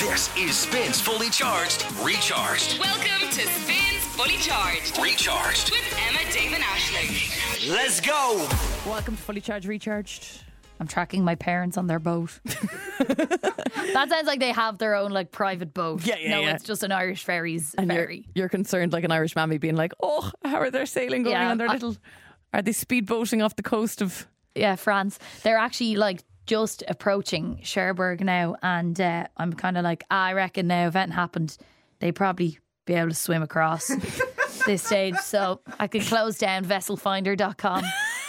This is Spins Fully Charged, Recharged. Welcome to Spins Fully Charged. Recharged. With Emma, Dave and Aisling. Let's go. Welcome to Fully Charged Recharged. I'm tracking my parents on their boat. That sounds like they have their own like private boat. Yeah. It's just an Irish ferries And ferry. you're concerned like an Irish mammy being like, oh, how are they sailing going on their little... Are they speedboating off the coast of... Yeah, France. They're actually like just approaching Cherbourg now, and I'm kind of like, I reckon now if anything happened, they'd probably be able to swim across this stage. So I could close down vesselfinder.com.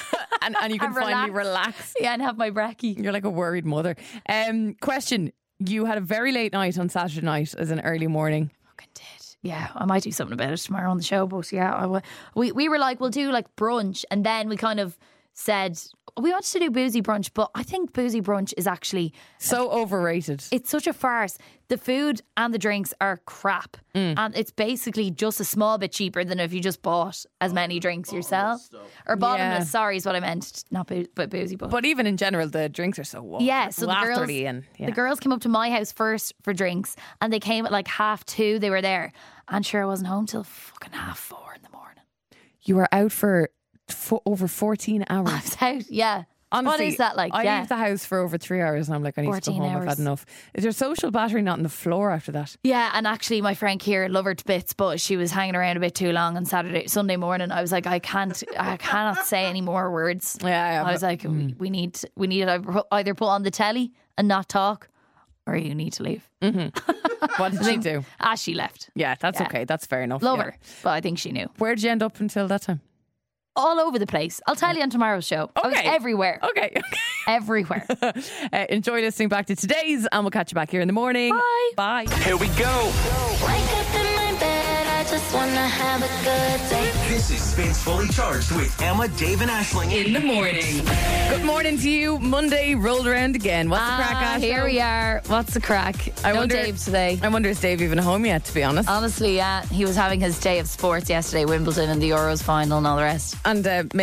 And you can finally relax. Yeah, and have my brekkie. You're like a worried mother. Question. You had a very late night on Saturday night as an early morning. Fucking did. Yeah, I might do something about it tomorrow on the show. But yeah, we were like, we'll do like brunch. And then we kind of said, we wanted to do boozy brunch. But I think boozy brunch is actually... So overrated. It's such a farce. The food and the drinks are crap. And it's basically just a small bit cheaper than if you just bought as many drinks yourself. Or bottomless, sorry is what I meant. Not but boozy. But even in general, the drinks are so Yeah, so the girls came up to my house first for drinks, and they came at like 2:30. They were there. And sure, I wasn't home till fucking 4:30 in the morning. You were out for over 14 hours. I was out, yeah. Honestly, what is that like? I leave the house for over 3 hours and I'm like, I need to go home. I've had enough. Is your social battery not on the floor after that? Yeah, and actually my friend Ciara loved her to bits, but she was hanging around a bit too long on Sunday morning. I was like, I cannot say any more words. Yeah. I was like, we need to either put on the telly and not talk, or you need to leave. What did she do? She left. Yeah, that's okay. That's fair enough. Love her, but I think she knew. Where did you end up until that time? All over the place. I'll tell you on tomorrow's show. I was everywhere. Okay. Everywhere. Enjoy listening back to today's, and we'll catch you back here in the morning. Bye. Here we go. Wake up in my bed, I just wanna have a good day. This is Spins Fully Charged with Emma, Dave and Aisling. In the morning. Good morning to you. Monday rolled around again. What's the crack, Ash? Here we are. What's the crack? No Dave today. I wonder is Dave even home yet, to be honest? Honestly, yeah. He was having his day of sports yesterday, Wimbledon and the Euros final and all the rest. And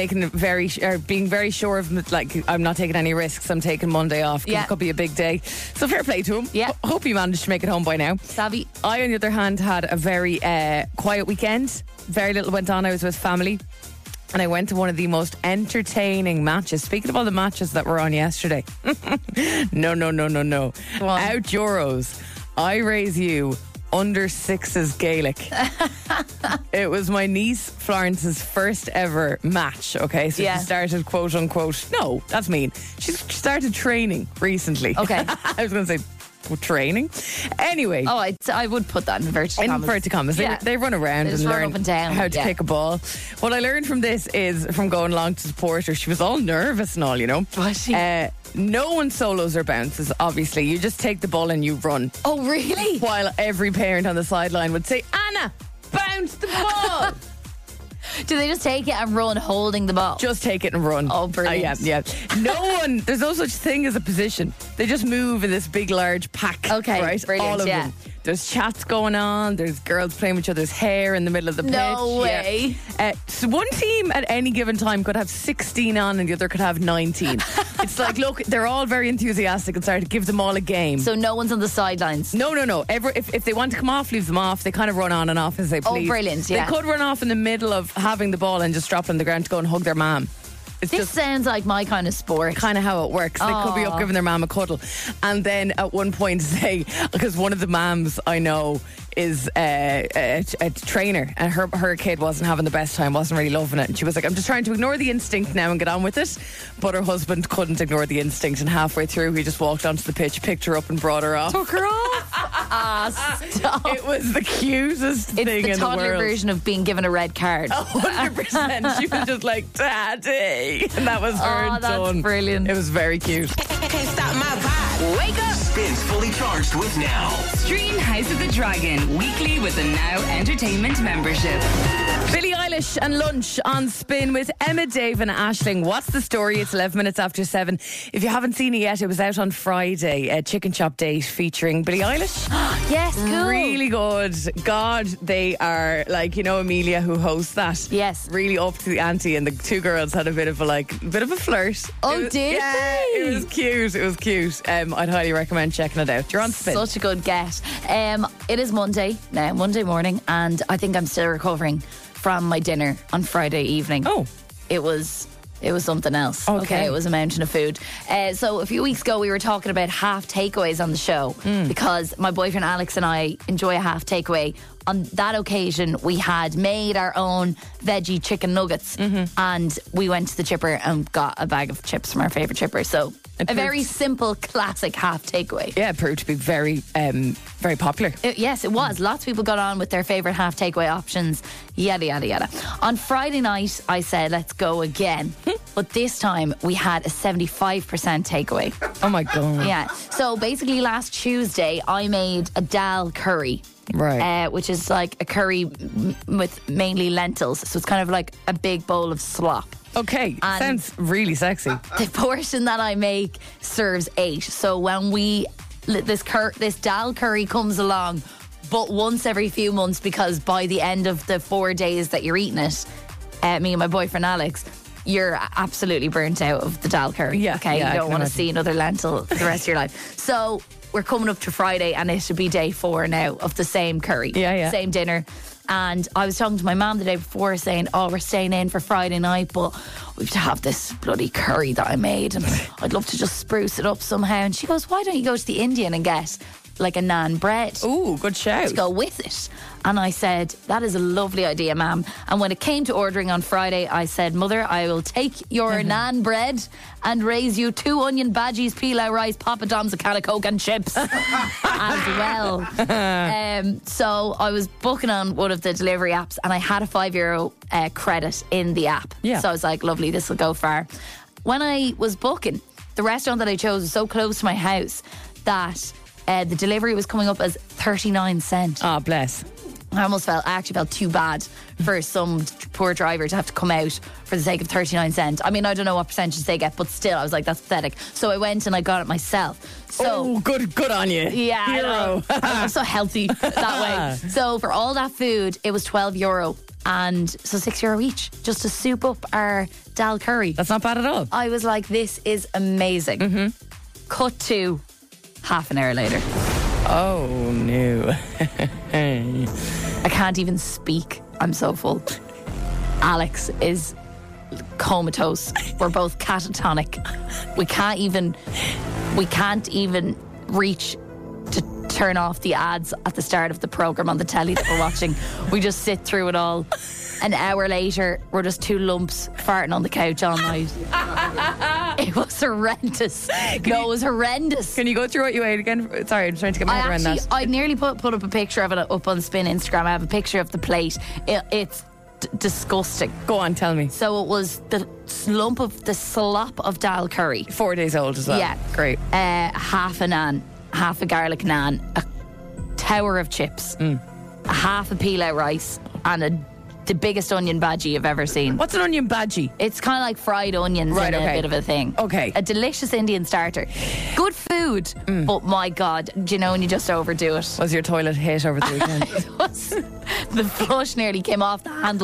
being very sure of, like, I'm not taking any risks. I'm taking Monday off because it could be a big day. So fair play to him. Yeah. Hope he managed to make it home by now. Savvy. I, on the other hand, had a very quiet weekend. Very little went on. I was with family. And I went to one of the most entertaining matches. Speaking of all the matches that were on yesterday. No. Out Euros. I raise you under sixes Gaelic. It was my niece Florence's first ever match. Okay, so she started quote unquote. No, that's mean. She started training recently. Okay. I was going to say training. Anyway. Oh, I would put that in inverted commas. Inverted commas. They run around and learn up and down. how to kick a ball. What I learned from this is from going along to support her. She was all nervous and all, you know. Was she? No one solos or bounces, obviously. You just take the ball and you run. Oh, really? While every parent on the sideline would say, Anna, bounce the ball. Do they just take it and run holding the ball? Just take it and run. Oh, brilliant. Yeah. No one, there's no such thing as a position. They just move in this big, large pack. Okay, right? brilliant, all of them. There's chats going on. There's girls playing with each other's hair in the middle of the pitch. No way. Yeah. So one team at any given time could have 16 on and the other could have 19. It's like, look, they're all very enthusiastic and started to give them all a game. So no one's on the sidelines? No. If they want to come off, leave them off. They kind of run on and off as they please. Oh, brilliant, yeah. They could run off in the middle of having the ball and just drop it on the ground to go and hug their mom. This sounds like my kind of sport. Kind of how it works. They could be up giving their mom a cuddle. And then at one point because one of the moms I know is a trainer, and her kid wasn't having the best time, wasn't really loving it, and she was like, I'm just trying to ignore the instinct now and get on with it. But her husband couldn't ignore the instinct, and halfway through he just walked onto the pitch, picked her up and brought her off. Took her off? Stop. It was the cutest thing in the world. It's the toddler version of being given a red card. 100%. She was just like, Daddy, and that was her that's done. Brilliant. It was very cute. Can't stop my vibe. Wake up. Spins Fully Charged with Now. Stream House of the Dragon weekly with a Now Entertainment membership. Billie Eilish and Lunch on Spin with Emma, Dave and Aisling. What's the story? It's 11 minutes after 7. If you haven't seen it yet, it was out on Friday, a Chicken Shop Date featuring Billie Eilish. Yes, cool. Really good. God, they are like, you know, Amelia who hosts that. Yes. Really up to the ante, and the two girls had a bit of a flirt. Oh, did yeah, they? it was cute. I'd highly recommend mind checking it out. You're on Spin. Such a good get. It is Monday now, Monday morning, and I think I'm still recovering from my dinner on Friday evening. Oh. It was something else. Okay. It was a mountain of food. So a few weeks ago we were talking about half takeaways on the show because my boyfriend Alex and I enjoy a half takeaway. On that occasion we had made our own veggie chicken nuggets and we went to the chipper and got a bag of chips from our favourite chipper. So a very simple classic half takeaway. Yeah, it proved to be very, very popular. Yes, it was. Lots of people got on with their favourite half takeaway options, yada, yada, yada. On Friday night, I said, let's go again. But this time, we had a 75% takeaway. Oh my God. Yeah. So basically, last Tuesday, I made a dal curry. Right. Which is like a curry with mainly lentils. So it's kind of like a big bowl of slop. Okay, And- sounds really sexy. The portion that I make serves 8. So when this dal curry comes along, but once every few months, because by the end of the 4 days that you're eating it, me and my boyfriend Alex, you're absolutely burnt out of the dal curry. Yeah, Okay, yeah, I you don't can want to imagine. see another lentil for the rest of your life. So we're coming up to Friday, and it should be day 4 now of the same curry, Yeah. same dinner. And I was talking to my mum the day before saying, we're staying in for Friday night, but we have to have this bloody curry that I made and I'd love to just spruce it up somehow. And she goes, why don't you go to the Indian and get like a naan bread Ooh, good shout. to go with it? And I said, that is a lovely idea, ma'am. And when it came to ordering on Friday, I said, Mother, I will take your naan bread and raise you 2 onion bhajis, pilau rice, Papa Dom's, a can of Coke and chips as well. So I was booking on one of the delivery apps and I had a €5 credit in the app. Yeah. So I was like, lovely, this will go far. When I was booking, the restaurant that I chose was so close to my house that the delivery was coming up as 39 cents. Ah, bless. I actually felt too bad for some poor driver to have to come out for the sake of 39 cents. I mean, I don't know what percentage they get, but still, I was like, that's pathetic. So I went and I got it myself. So, Good on you. yeah, I Hero. know. I'm so healthy that way. So for all that food, it was €12, and so €6 each just to soup up our dal curry. That's not bad at all. I was like, this is amazing. Cut to half an hour later. Oh, no. I can't even speak. I'm so full. Alex is comatose. We're both catatonic. We can't even reach to turn off the ads at the start of the program on the telly that we're watching. We just sit through it all. An hour later, we're just 2 lumps farting on the couch all night. It was horrendous. It was horrendous. Can you go through what you ate again? Sorry, I'm trying to get my head around that. I nearly put up a picture of it up on Spin Instagram. I have a picture of the plate. It's disgusting. Go on, tell me. So it was the slop of dal curry. 4 days old as well. Yeah. Great. Half a naan, half a garlic naan, a tower of chips, a half a pilau rice, and the biggest onion bhaji I've ever seen. What's an onion bhaji? It's kind of like fried onions Right, in okay. a bit of a thing. Okay. A delicious Indian starter. Good food, but my God, do you know when you just overdo it? Was your toilet hit over the weekend? It was, the flush nearly came off the handle.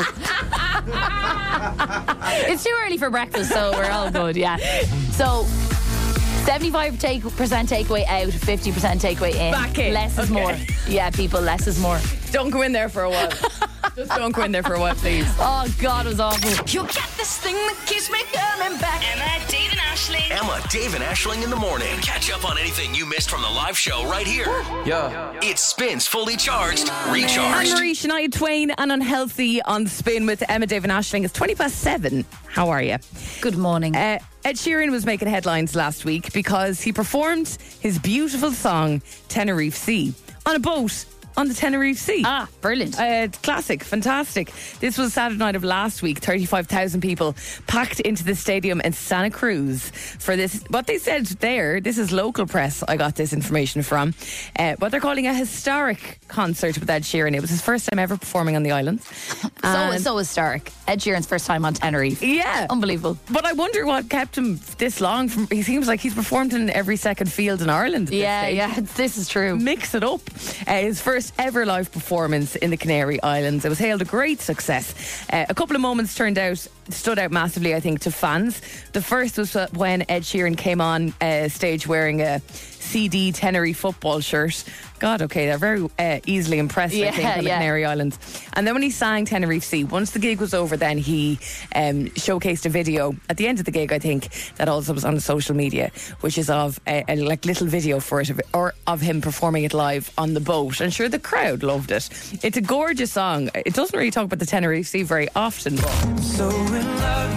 It's too early for breakfast, so we're all good, yeah. So 75% takeaway out, 50% takeaway in. Back in. Less is Okay. more. Yeah, people, less is more. Don't go in there for a while. Just don't go in there for a while, please. Oh, God, it was awful. You'll get this thing that keeps me coming back. Emma, Dave and Ashling. Emma, Dave, and Ashling in the morning. Catch up on anything you missed from the live show right here. Yeah. It Spins Fully Charged, Recharged. Anne-Marie, Shania Twain and Unhealthy on the Spin with Emma, Dave and Ashling. It's 7:20. How are you? Good morning. Ed Sheeran was making headlines last week because he performed his beautiful song Tenerife Sea on a boat on the Tenerife Sea. Brilliant. Classic, fantastic. This was Saturday night of last week. 35,000 people packed into the stadium in Santa Cruz for this. What they said there, this is local press I got this information from, what they're calling a historic concert with Ed Sheeran. It was his first time ever performing on the island. So historic. Ed Sheeran's first time on Tenerife. Yeah. Unbelievable. But I wonder what kept him this long. He seems like he's performed in every second field in Ireland at this Yeah, stage. yeah, this is true. Mix it up. His first ever live performance in the Canary Islands. It was hailed a great success. A couple of moments turned out stood out massively, I think, to fans. The first was when Ed Sheeran came on stage wearing a CD Tenerife football shirt. God, okay, they're very easily impressed, I think, on the Canary Islands. And then when he sang Tenerife Sea, once the gig was over, then he showcased a video at the end of the gig, I think, that also was on the social media, which is of a like little video for it, or of him performing it live on the boat. And sure, the crowd loved it. It's a gorgeous song. It doesn't really talk about the Tenerife Sea very often, but So in love.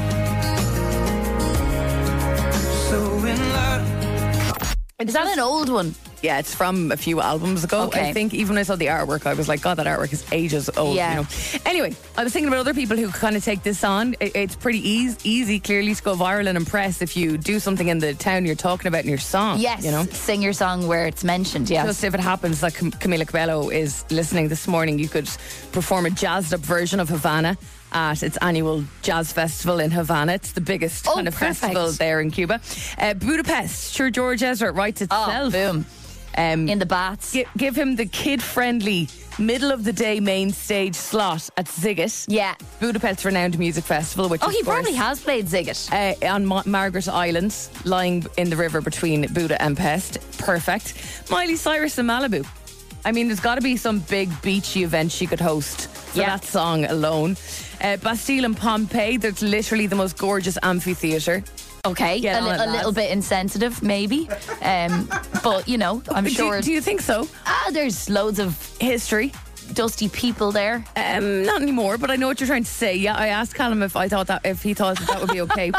So in love. Is that an old one? yeah, it's from a few albums ago. Okay. I think even when I saw the artwork, I was like, God, that artwork is ages old. Yeah. You know. Anyway, I was thinking about other people who kind of take this on. It's pretty easy, clearly, to go viral and impress if you do something in the town you're talking about in your song. Yes, you know, sing your song where it's mentioned. Yes. just if it happens that Camila Cabello is listening this morning, you could perform a jazzed up version of Havana at its annual jazz festival in Havana. It's the biggest kind of perfect. festival there in Cuba. Budapest, sure, George Ezra writes itself. Boom. In the bats. Give him the kid-friendly middle of the day main stage slot at Ziggit. Yeah. Budapest's renowned music festival, which He probably has played Ziggit. on Margaret Island, lying in the river between Buda and Pest. Perfect. Miley Cyrus in Malibu. I mean, there's got to be some big beachy event she could host for that song alone. Bastille in Pompeii, there's literally the most gorgeous amphitheatre. Okay, Get a on it, little lads. bit insensitive, maybe. But, you know, I'm sure. Do you think so? There's loads of History? dusty people there. Not anymore, but I know what you're trying to say. Yeah, I asked Callum if he thought that would be okay.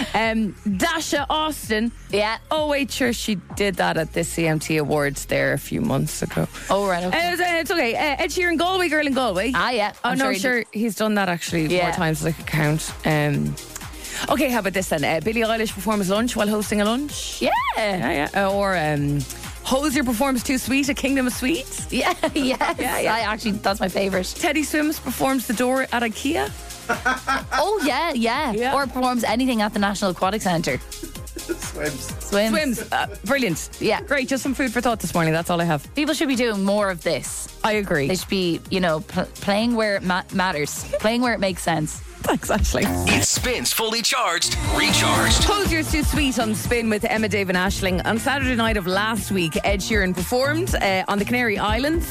Dasha Austin. Yeah. Oh wait, sure, she did that at the CMT Awards there a few months ago. Oh, right, okay. It's okay. Ed Sheeran, Galway Girl in Galway. Yeah. Oh I'm no, sure he he's done that actually Yeah. more times than I could count. Okay, how about this then? Billie Eilish performs lunch while hosting a lunch. Yeah. Or Hosier performs Too Sweet at Kingdom of Sweets. Yeah. That's my favourite. Teddy Swims performs The Door at IKEA. Oh, yeah. Or performs anything at the National Aquatic Centre. Swims. Brilliant. Yeah. Great. Just some food for thought this morning. That's all I have. People should be doing more of this. I agree. They should be, playing where it matters, playing where it makes sense. Thanks, Ashley. It spins fully charged, recharged. Hosier's Too Sweet on Spin with Emma, Dave and Aisling. On Saturday night of last week, Ed Sheeran performed on the Canary Islands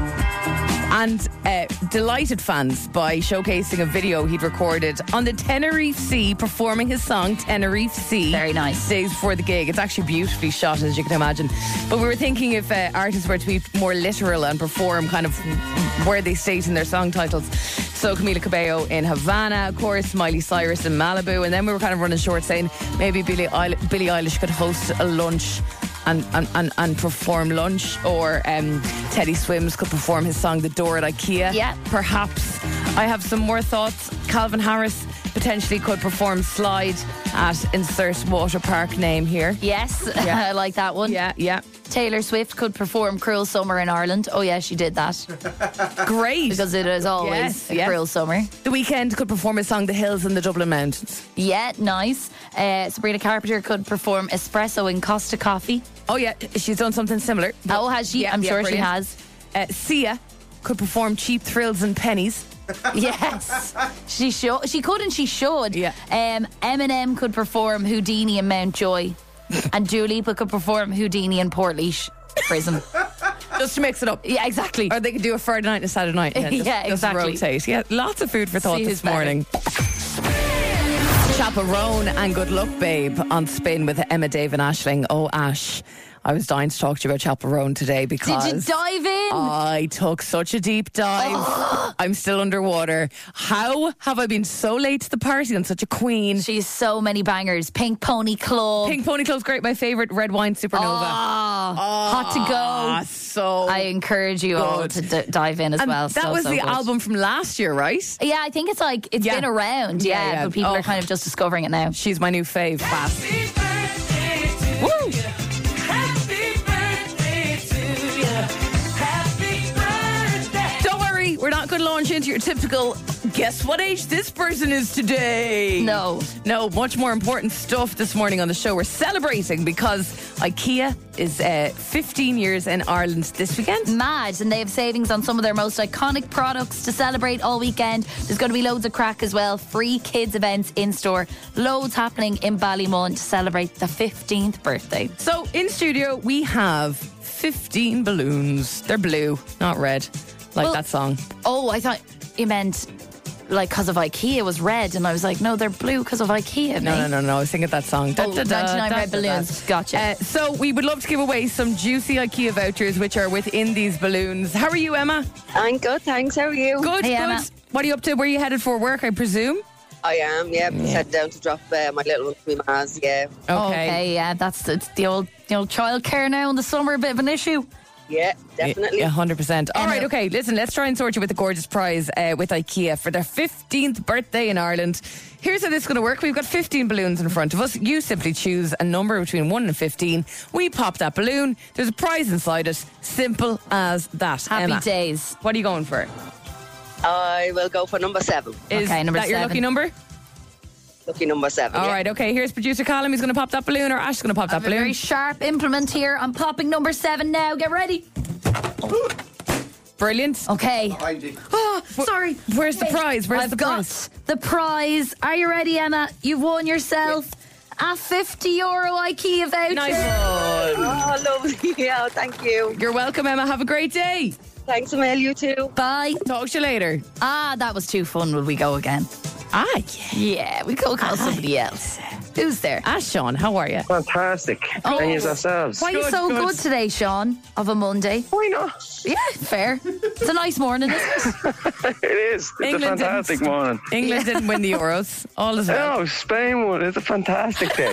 and delighted fans by showcasing a video he'd recorded on the Tenerife Sea, performing his song Tenerife Sea. Very nice. Days before the gig. It's actually beautifully shot, as you can imagine. But we were thinking if artists were to be more literal and perform kind of where they state in their song titles. So Camila Cabello in Havana, of course, Miley Cyrus in Malibu, and then we were kind of running short saying maybe Billie Eilish could host a lunch and perform lunch, or Teddy Swims could perform his song The Door at IKEA. Yeah. Perhaps. I have some more thoughts. Calvin Harris potentially could perform Slide at insert water park name here. Yes, Yeah. I like that one. Yeah. Taylor Swift could perform Cruel Summer in Ireland. Oh, yeah, she did that. Great. Because it is always a cruel summer. The Weeknd could perform his song The Hills in the Dublin Mountains. Yeah, nice. Sabrina Carpenter could perform Espresso in Costa Coffee. Oh yeah, she's done something similar. Oh, has she? I'm sure she brilliant. has. Sia could perform Cheap Thrills and Pennies. Yes, she could and she should. Yeah. Eminem could perform Houdini in Mountjoy, and Dua Lipa could perform Houdini in Portlaoise Prison. Just to mix it up. Yeah, exactly. Or they could do a Friday night and a Saturday night. And then Yeah, just exactly. rotate. Yeah, lots of food for thought See this who's better. morning. Chaperone and Good Luck Babe on Spin with Emma, Dave and Aisling. Oh, Ash, I was dying to talk to you about Chaperone today because... Did you dive in? I took such a deep dive. I'm still underwater. How have I been so late to the party? I'm such a queen. She's so many bangers. Pink Pony Club. Pink Pony Club's great. My favourite, Red Wine Supernova. Hot to go. So I encourage you all good. to dive in as and well. that was so the good. album from last year, right? Yeah, I think it's Yeah. been around. Yeah, Yeah, yeah. but people Oh. are kind of just discovering it now. She's my new fave. Fast. Woo! Don't worry, we're not going to launch launch into your typical, guess what age this person is today? No. No, much more important stuff this morning on the show. We're celebrating because IKEA is 15 years in Ireland this weekend. Mad, and they have savings on some of their most iconic products to celebrate all weekend. There's going to be loads of crack as well. Free kids events in store. Loads happening in Ballymun to celebrate the 15th birthday. So in studio, we have 15 balloons. They're blue, not red, like that song. Oh, I thought you meant like because of IKEA was red, and I was like, no, they're blue because of IKEA. No. I was thinking that song. 99 red balloons. Gotcha. So we would love to give away some juicy IKEA vouchers, which are within these balloons. How are you, Emma? I'm good, thanks. How are you? Good, Hey, good. Emma. What are you up to? Where are you headed for work, I presume? I am, yeah. Just heading down to drop my little one to my ma's, yeah. Okay, yeah, it's the old childcare now in the summer, a bit of an issue. Yeah, definitely. Yeah, 100%. All right, okay, listen, let's try and sort you with a gorgeous prize with IKEA for their 15th birthday in Ireland. Here's how this is going to work. We've got 15 balloons in front of us. You simply choose a number between 1 and 15. We pop that balloon. There's a prize inside it. Simple as that. Happy Emma, days. what are you going for? I will go for number 7. Is Okay, number that your 7. lucky number? Lucky number 7. All yeah. right, okay. Here's producer Callum. He's going to pop that balloon, or Ash's going to pop that I have a very balloon. sharp implement here. I'm popping number 7 now. Get ready. Brilliant. Okay. Oh, sorry. Where's the prize? Where's I've the got prize? the prize. Are you ready, Emma? You've won yourself a €50 IKEA voucher. Nice one. Oh, lovely. Yeah, thank you. You're welcome, Emma. Have a great day. Thanks, Emil, you too. Bye. Talk to you later. That was too fun. Will we go again? Yeah. Yeah, we go call somebody else. Who's there? Ash, Sean, how are you? Fantastic. Oh. And use ourselves. Why are you Good, so good. good today, Sean, of a Monday? Why not? Yeah, fair. It's a nice morning, isn't it? It is. It's England a fantastic didn't- morning. England didn't win the Euros. All is well. Oh, Spain won. It's a fantastic day.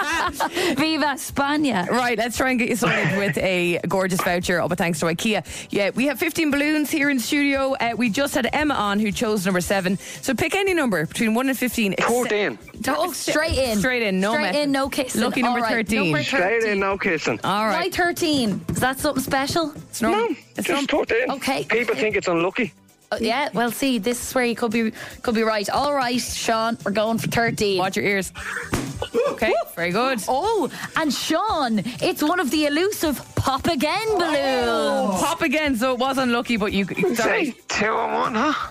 Viva España. Right, let's try and get you sorted with a gorgeous voucher. But thanks to IKEA. Yeah, we have 15 balloons here in studio. We just had Emma on, who chose number 7. So pick any number between 1 and 15. 14. Oh, straight in. Straight in, no Straight method. in, no kissing. Lucky number All right, 13. Number 13. Straight in, no kissing. All Why right. 13? Is that something special? It's normal. No, It's just normal. 14. Okay. People think it's unlucky. Yeah, well, see, this is where you could be right. All right, Sean, we're going for 13. Watch your ears. Okay, very good. Oh, and Sean, it's one of the elusive Pop Again balloons. Pop again, so it was unlucky, but you. Say Sorry. 2 and 1, huh?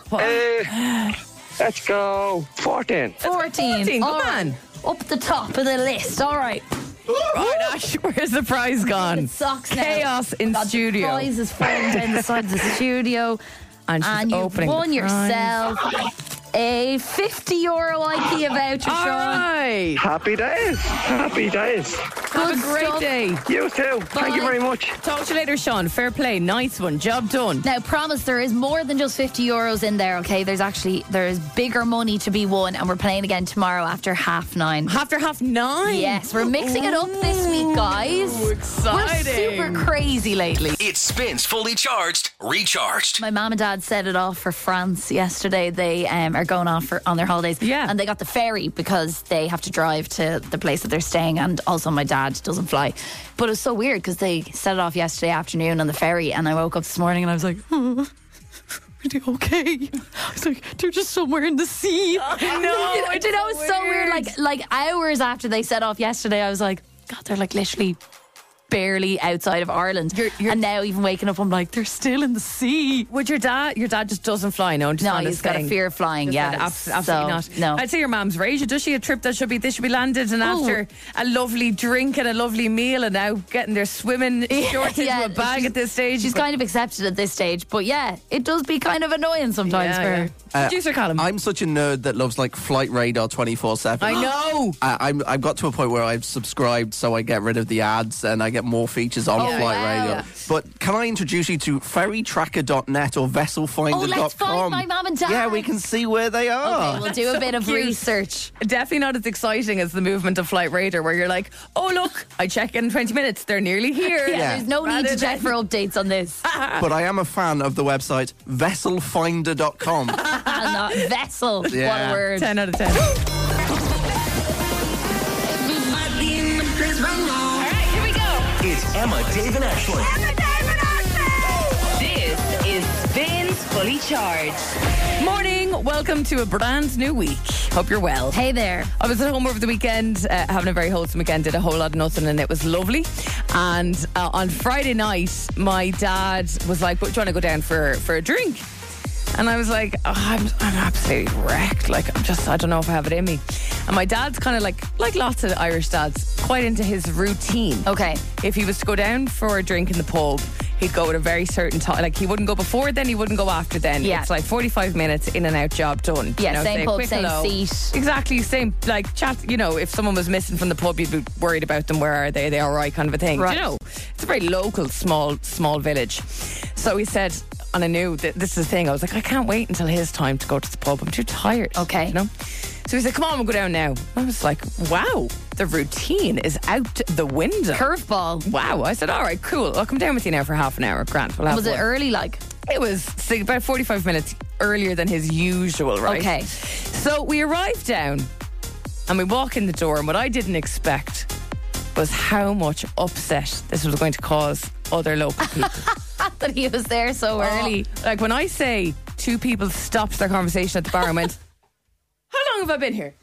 What? Let's go. 14. 14. 14, All come right. on. Up the top of the list. All right. Right, Ash, where's the prize gone? Socks now. Chaos in God, studio. The prize is falling down the side of the studio. And she's And you've opening won the prize. yourself a €50 IKEA voucher, All Sean. right. Happy days. Happy days. Have a Good great stuff. day. You too. Thank you Bye. very much. Talk to you later, Sean. Fair play. Nice one. Job done. Now, promise there is more than just €50 in there, okay? There is bigger money to be won, and we're playing again tomorrow after 9:30. After 9:30. Yes, we're mixing it up this week, guys. Exciting. We're super crazy lately. It spins fully charged, recharged. My mum and dad set it off for France yesterday. They are going off on their holidays. Yeah. And they got the ferry because they have to drive to the place that they're staying, and also my dad doesn't fly. But it was so weird because they set it off yesterday afternoon on the ferry, and I woke up this morning and I was like, are they okay? I was like, they're just somewhere in the sea. No, Do you know, it's so weird. Like hours after they set off yesterday, I was like, God, they're like literally barely outside of Ireland. You're- and now even waking up, I'm like, they're still in the sea. Would your dad just doesn't fly, no? Just No, on he's got a thing. fear of flying, Just yeah. said, absolutely So, not. no. I'd say your mum's right. Does she a trip that should be landed, and after a lovely drink and a lovely meal, and now getting their swimming shorts into a bag she's- at this stage? She's kind of accepted at this stage, but yeah, it does be kind of annoying sometimes for her. Producer Colin. I'm such a nerd that loves like Flight Radar 24/7. I know. I've got to a point where I've subscribed, so I get rid of the ads and I get more features on Flight wow. Radio. But can I introduce you to ferrytracker.net or vesselfinder.com? Oh, let's find my mum and dad. Yeah, we can see where they are. Okay, we'll do a bit of cute. research. Definitely not as exciting as the movement of Flight Radar, where you're like, oh, look, I check in 20 minutes. They're nearly here. Yeah, there's no need to check for updates on this. But I am a fan of the website vesselfinder.com. And not vessel. Yeah. What a word. 10 out of 10. It's Emma, Dave, and Ashley. This is Spins Fully Fully Charged. Morning, welcome to a brand new week. Hope you're well. Hey there. I was at home over the weekend, having a very wholesome weekend, did a whole lot of nothing, and it was lovely. And on Friday night, my dad was like, "Do you want to go down for a drink?" And I was like, I'm absolutely wrecked. Like, I don't know if I have it in me. And my dad's kind of like lots of Irish dads, quite into his routine. Okay. If he was to go down for a drink in the pub, he'd go at a very certain time. Like, he wouldn't go before then, he wouldn't go after then. Yeah. It's like 45 minutes, in and out, job done. Yeah, You know, same say a pub, quick same hello. seat. Exactly, same, like, chat, you know, if someone was missing from the pub, you'd be worried about them. Where are they? Are they all right, kind of a thing. Right. You know, it's a very local, small village. So he said, and I knew that this is the thing, I was like, I can't wait until his time to go to the pub. I'm too tired. Okay. You know? So he said, come on, we'll go down now. I was like, wow, the routine is out the window. Curveball. Wow. I said, all right, cool. I'll come down with you now for half an hour. Grant, we'll have Was it one. early like? It was about 45 minutes earlier than his usual, right? Okay. So we arrived down and we walk in the door, and what I didn't expect was how much upset this was going to cause other local people. That he was there so early. Like, when I say two people stopped their conversation at the bar and went, how long have I been here?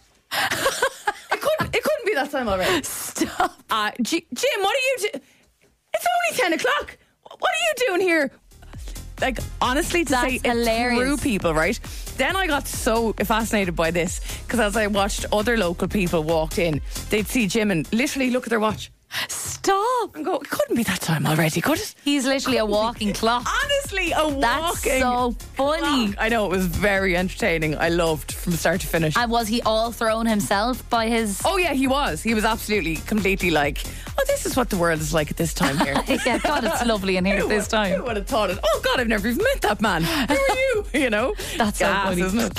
It couldn't be that time already. Stop. Jim, what are you doing? It's only 10 o'clock. What are you doing here? Like, honestly, to That's say hilarious. it threw people, right? Then I got so fascinated by this, because as I watched other local people walked in, they'd see Jim and literally look at their watch Stop. and go, it couldn't be that time already, could it? He's literally a walking clock. Honestly, a That's walking so funny. clock. I know, it was very entertaining. I loved from start to finish. And was he all thrown himself by his... Oh yeah, he was absolutely completely like, oh, this is what the world is like at this time here. Yeah, God, it's lovely in here at this Who time. would have thought it? Oh God, I've never even met that man. Who are you? You know, That's so gas, funny. isn't it?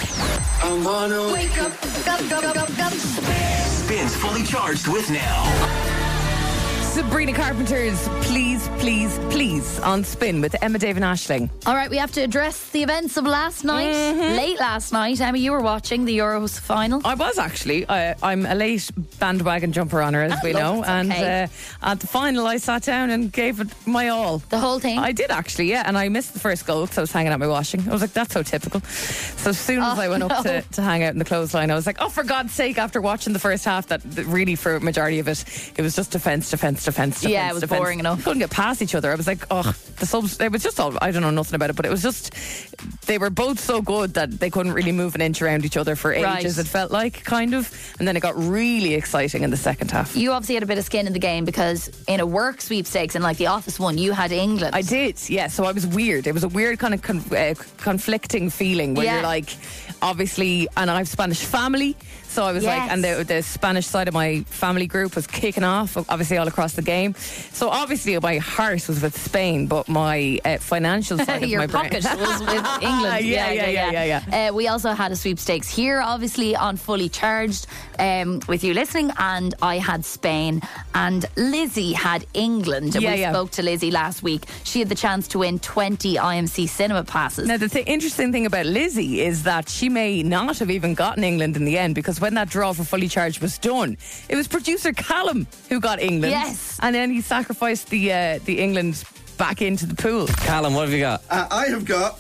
I'm gonna Wake up, go. Spins Fully Charged with Now. Sabrina Carpenter's Please, Please, Please on Spin with Emma, Dave and Aisling. All right, we have to address the events of last night. Late last night. Emma, you were watching the Euros final. I was actually. I'm a late bandwagon jumper on her, as we know. it's And okay. at the final, I sat down and gave it my all. The whole thing? I did actually, yeah. And I missed the first goal because I was hanging out my washing. I was like, that's so typical. So as soon as I went up to hang out in the clothesline, I was like, oh, for God's sake, after watching the first half, that really for a majority of it was just defence. Yeah, it was boring enough. Couldn't get past each other. I was like, oh, the subs, it was just all, I don't know nothing about it, but it was just, they were both so good that they couldn't really move an inch around each other for ages, Right. it felt like, kind of. And then it got really exciting in the second half. You obviously had a bit of skin in the game because in a work sweepstakes and like the office one, you had England. I did, yeah. So I was weird. It was a weird kind of conflicting feeling where Yeah. you're like, obviously, and I have Spanish family. So I was like, and the Spanish side of my family group was kicking off, obviously, all across the game. So obviously, my heart was with Spain, but my financial side of Your my brain. pocket was with England. Yeah. We also had a sweepstakes here, obviously, on Fully Charged with you listening. And I had Spain and Lizzie had England. Yeah, we yeah. spoke to Lizzie last week. She had the chance to win 20 IMC cinema passes. Now, the interesting thing about Lizzie is that she may not have even gotten England in the end, because when that draw for Fully Charged was done, it was producer Callum who got England. Yes. And then he sacrificed the England back into the pool. Callum, what have you got? I have got.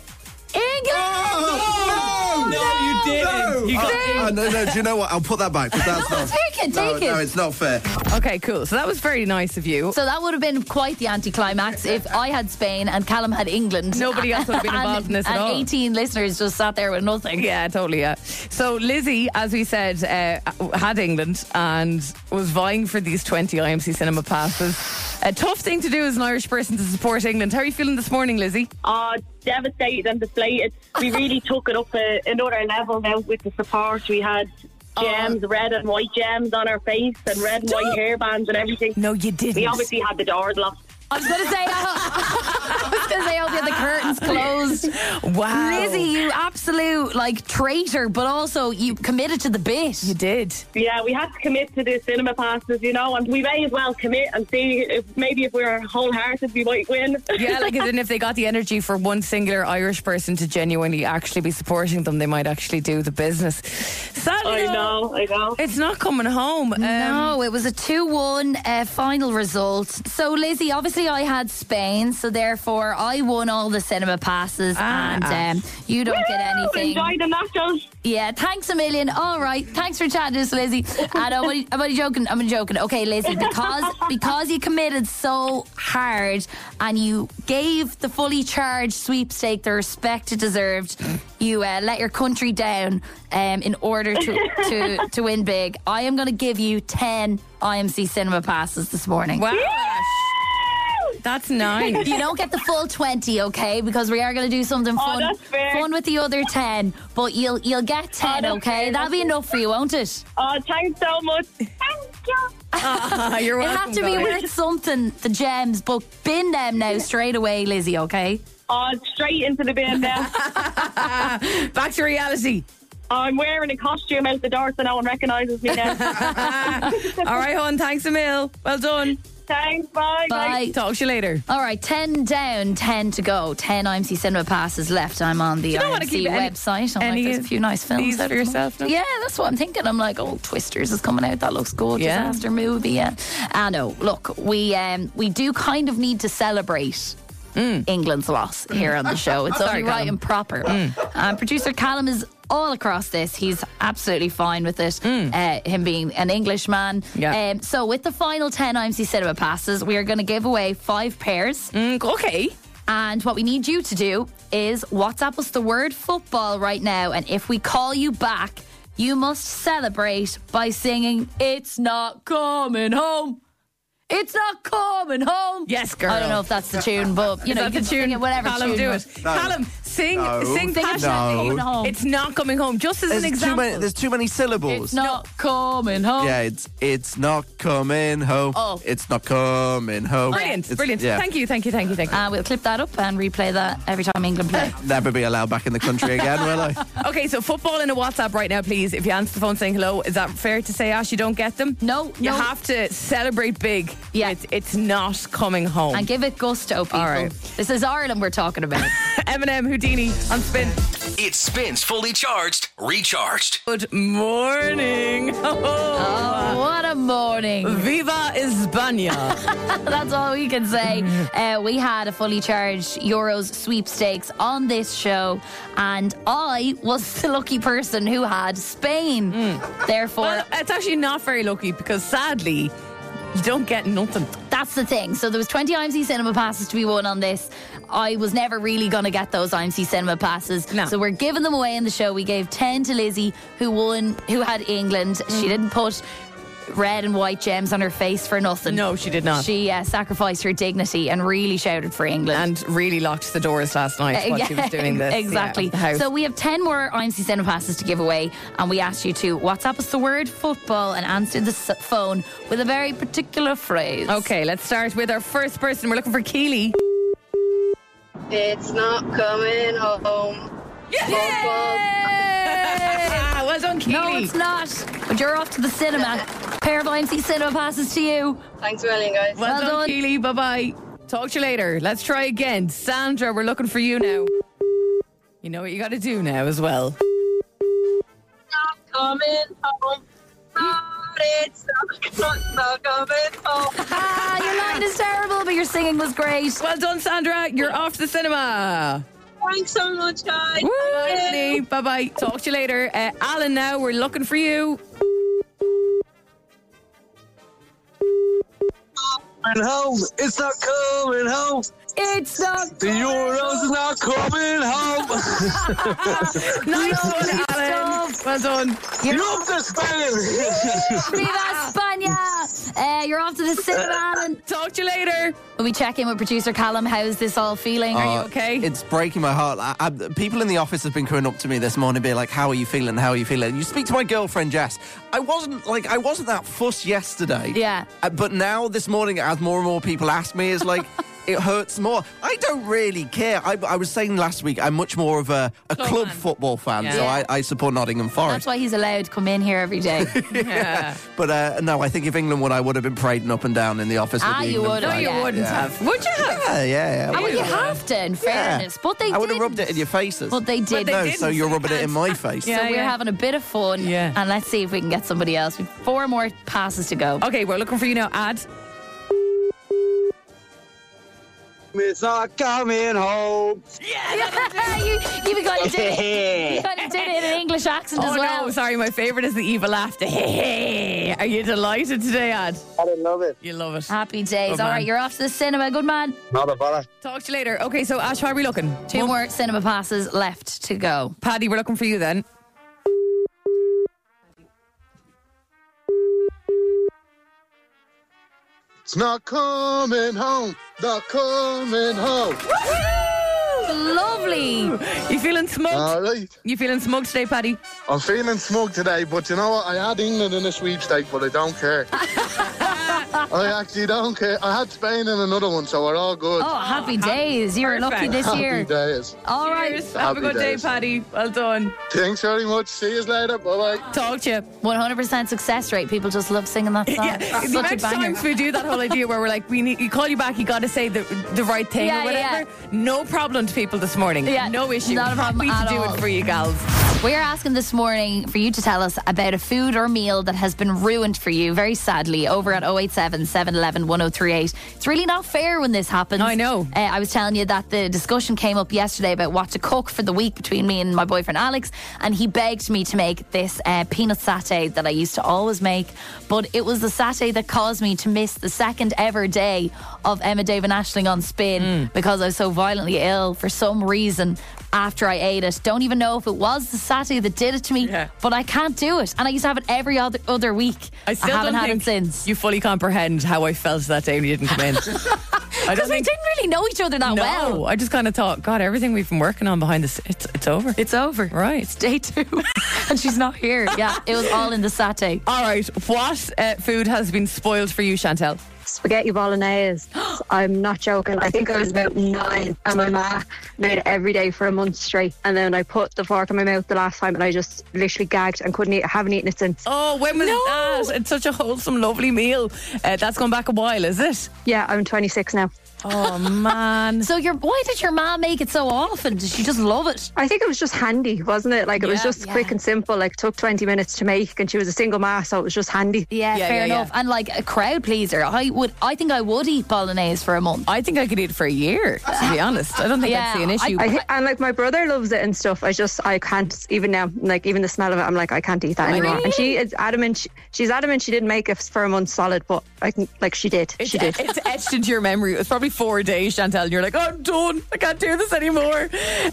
England! No, you didn't. You got No, do you know what? I'll put that back. But that's not. Take it. No, it's not fair. Okay, cool. So that was very nice of you. So that would have been quite the anticlimax if I had Spain and Callum had England. Nobody else would have been involved in this at all. And 18 listeners just sat there with nothing. Yeah, totally, yeah. So Lizzie, as we said, had England and was vying for these 20 IMC cinema passes. A tough thing to do as an Irish person to support England. How are you feeling this morning, Lizzie? Devastated and deflated. We really took it up another level now with the support. We had gems, red and white gems on our face and red and white hairbands and everything. No, you didn't. We obviously had the doors locked. I was going to say, I hope you had the curtains closed. Wow. Lizzie, you absolute traitor, but also you committed to the bit. You did. Yeah, we had to commit to the cinema passes, and we may as well commit and see if we're wholehearted, we might win. Yeah, and if they got the energy for one singular Irish person to genuinely actually be supporting them, they might actually do the business. Sadly, I know. It's not coming home. No, it was a 2-1 final result. So, Lizzie, obviously I had Spain, so therefore I won all the cinema passes. passes, and you don't get anything. Enjoy the nachos. Yeah, thanks a million. All right, thanks for chatting to us, Lizzie. And I'm only joking. I'm only joking. Okay, Lizzie, because you committed so hard and you gave the fully charged sweepstake the respect it deserved, you let your country down in order to win big. I am going to give you 10 IMC cinema passes this morning. Wow. That's nice. You don't get the full 20, okay? Because we are going to do something fun, that's fair. fun with the other 10. But you'll get 10, okay? fair. That'll be enough for you, won't it? Oh, thanks so much. Thank you. You're It welcome. have to be guys. worth something, the gems, but bin them now straight away, Lizzie, okay? Oh, straight into the bin now. Back to reality. I'm wearing a costume out the door so no one recognises me now. All right, hon. Thanks a mil. Well done. Thanks, bye. Bye. Talk to you later. All right, 10 down, 10 to go. 10 IMC cinema passes left. I'm on the don't wanna IMC keep any- website. I'm any like, there's a few nice films these out for at the yourself, moment. no? Yeah, that's what I'm thinking. I'm like, oh, Twisters is coming out. That looks good. Yeah. Disaster movie. Yeah. I know. Look, we do kind of need to celebrate England's loss here on the show. It's Sorry, only right Callum. and proper. Producer Callum is all across this. He's absolutely fine with it. Him being an Englishman. Yeah. So with the final 10 IMC cinema passes, we are going to give away 5 pairs. Okay. And what we need you to do is WhatsApp us the word football right now. And if we call you back, you must celebrate by singing "It's Not Coming Home." It's not coming home. Yes, girl. I don't know if that's the tune, but you know, you Is that can the tune? sing it whatever Callum, tune. do you it. want. Callum, sing Sing passionately. No. It's not coming home. Just as There's an too example. many. There's too many syllables. It's not coming home. Yeah, it's not coming home. Oh. It's not coming home. Brilliant, It's- brilliant. yeah. Thank you. We'll clip that up and replay that every time England play. Never be allowed back in the country again, will I? Okay, so football in a WhatsApp right now, please. If you answer the phone saying hello, is that fair to say, Ash, you don't get them? No, You no. have to celebrate big. Yeah. It's not coming home. And give it gusto, people. All right. This is Ireland we're talking about. Eminem, Houdini on Spin. It spins fully charged, recharged. Good morning. Oh, what a morning. Viva España. That's all we can say. We had a fully charged Euros sweepstakes on this show, and I was the lucky person who had Spain. Therefore, Well, it's actually not very lucky because sadly, you don't get nothing. that's the thing. So there was 20 IMC cinema passes to be won on this. I was never really going to get those IMC cinema passes. No. So we're giving them away in the show. We gave 10 to Lizzie, who had England. She didn't put red and white gems on her face for nothing. No, she did not. She sacrificed her dignity and really shouted for England. And really locked the doors last night while she was doing this. Exactly. Yeah, the house. So we have 10 more IMC cinema passes to give away, and we asked you to WhatsApp us the word football and answer the phone with a very particular phrase. Okay, let's start with our first person. We're looking for Keely. It's not coming home. Well done, Keely. No, it's not. But you're off to the cinema. Pair of IMC cinema passes to you. Thanks a million, guys. Well done, done. Keely. Bye-bye. Talk to you later. Let's try again. Sandra, we're looking for you now. You know what you got to do now as well. Not coming home. It's not coming home. Your line is terrible, but your singing was great. Well done, Sandra. You're off to the cinema. Thanks so much, guys. Bye, bye-bye. Talk to you later. Alan, now we're looking for you. Coming home. It's not coming home. It's not The Euros not coming home. Nice one, Alan. Well done. You're up to Spain. Viva España! You're off to the cinema, Alan. Talk to you later. Will we check in with producer Callum? How's this all feeling? Are you okay? It's breaking my heart. People in the office have been coming up to me this morning, being like, "How are you feeling? How are you feeling?" You speak to my girlfriend Jess. I wasn't that fussed yesterday. Yeah. But now this morning, as more and more people ask me, is like. It hurts more. I don't really care. I was saying last week, I'm much more of a club fan. football fan, Yeah. so I support Nottingham That's Forest. why he's allowed to come in here every day. Yeah. But no, I think if England won, I would have been parading up and down in the office. with the You England would. No, flag. you Yeah. wouldn't Yeah. have. Would you have? Yeah. I mean, you have to, in fairness. But they I would have didn't. rubbed it in your faces. But they did. no, didn't, so you're so rubbing you it in can't. my face. Yeah. So we're having a bit of fun. Yeah. And let's see if we can get somebody else. We've 4 more passes to go. Okay, we're looking for you now. Ad. It's not coming home. you kind of did it. You kind of did it in an English accent as well. Oh no, sorry, my favourite is the evil laughter. Are you delighted today, Ad? I love it. You love it. Happy days. Good All man. right, you're off to the cinema. Good man. Not a bother. Talk to you later. Okay, so Ash, how are we looking? 2 more cinema passes left to go. Paddy, we're looking for you then. It's not coming home. Not coming home. Lovely. You feeling smug? All right. You feeling smug today, Paddy? I'm feeling smug today, but you know what? I had England in a sweepstake, but I don't care. I actually don't care. I had Spain in another one, so we're all good. Oh, happy days. You're lucky this year. Happy days. All right. Cheers. Have a good day, Paddy. Well done. Thanks very much. See you later. Bye-bye. Talk to you. 100% success rate. People just love singing that song. Yeah, It's the such a amount of banger. times we do that whole idea where we're like, we call you back, you got to say the right thing Yeah, or whatever. yeah. No problem to people this morning. Yeah, no issue. not a problem Happy at to do all. it for you, gals. We're asking this morning for you to tell us about a food or meal that has been ruined for you, very sadly, over at 087 711 1038. It's really not fair when this happens. I know. I was telling you that the discussion came up yesterday about what to cook for the week between me and my boyfriend Alex, and he begged me to make this peanut satay that I used to always make, but it was the satay that caused me to miss the second ever day of Emma David Ashling on Spin because I was so violently ill for some reason after I ate it. Don't even know if it was the satay that did it to me, but I can't do it. And I used to have it every other week. I still haven't don't had think it since. you fully comprehend how I felt that day when you didn't come in. Because we didn't really know each other that well. No, I just kind of thought, God, everything we've been working on behind this, it's over. It's over. Right. It's day 2 and she's not here. Yeah, it was all in the satay. All right, what food has been spoiled for you, Chantel? Spaghetti bolognese. I'm not joking. I think I was about 9 and my ma made it every day for a month straight, and then I put the fork in my mouth the last time and I just literally gagged and couldn't eat. I haven't eaten it since. Oh, when was that? It's such a wholesome, lovely meal. That's gone back a while, is it? Yeah, I'm 26 now. Oh man. So why did your mom make it so often? Did she just love it? I think it was just handy, wasn't it? Like it was just quick and simple. Like took 20 minutes to make, and she was a single ma, so it was just handy. Yeah, fair enough. And like a crowd pleaser, I think I would eat bolognese for a month. I think I could eat it for a year, to be honest. I don't think I'd see an issue. And like my brother loves it and stuff. I can't, even now, like even the smell of it, I'm like, I can't eat that anymore. And she is adamant. She's adamant she didn't make it for a month solid, but I can, like she did. She did. It's etched into your memory. It was probably 4 days, Chantel, and you're like, oh, I'm done. I can't do this anymore.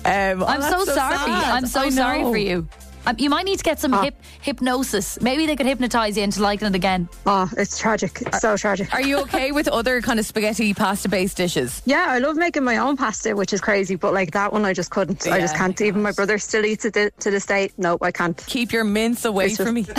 I'm so sorry. sad. I'm so sorry for you. You might need to get some hypnosis. Maybe they could hypnotise you into liking it again. Oh, it's tragic. It's so tragic. Are you okay with other kind of spaghetti pasta based dishes? Yeah, I love making my own pasta, which is crazy, but like that one I just couldn't. I just can't. Even my brother still eats it to this day. No, I can't. Keep your mince away from me.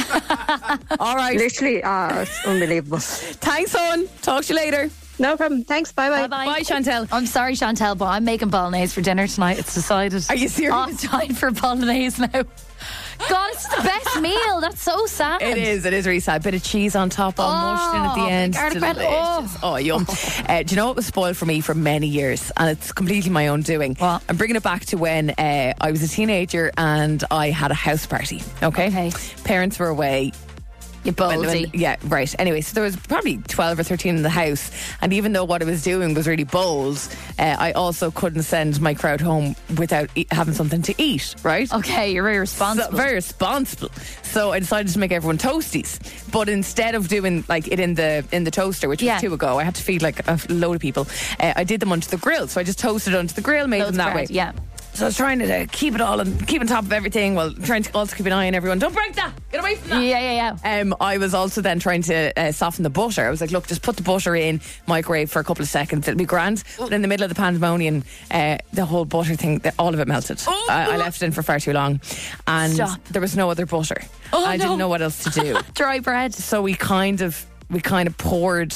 All right. Literally, it's unbelievable. Thanks, hon. Talk to you later. No problem. Thanks. Bye-bye. Bye, Chantel. I'm sorry, Chantel, but I'm making bolognese for dinner tonight. It's decided. Are you serious? I'm dying for bolognese now. God, it's the best meal. That's so sad. It is really sad. Bit of cheese on top, all mushed in at the end. garlic bread. Delicious. Oh, yum. Do you know what was spoiled for me for many years? And it's completely my own doing. What? I'm bringing it back to when I was a teenager and I had a house party. Okay. Parents were away. You baldy. Yeah, right. Anyway, so there was probably 12 or 13 in the house, and even though what I was doing was really bold, I also couldn't send my crowd home without having something to eat, right? Okay, you're very responsible. Very responsible. So I decided to make everyone toasties, but instead of doing like it in the toaster, which was 2 ago, I had to feed like a load of people. I did them onto the grill, so I just toasted onto the grill, made them that way. Yeah. So I was trying to keep it all and keep on top of everything while trying to also keep an eye on everyone. Don't break that! Get away from that! Yeah. I was also then trying to soften the butter. I was like, look, just put the butter in, microwave for a couple of seconds. It'll be grand. But in the middle of the pandemonium, the whole butter thing, all of it melted. I left it in for far too long. And there was no other butter. I didn't know what else to do. Dry bread. So we kind of poured...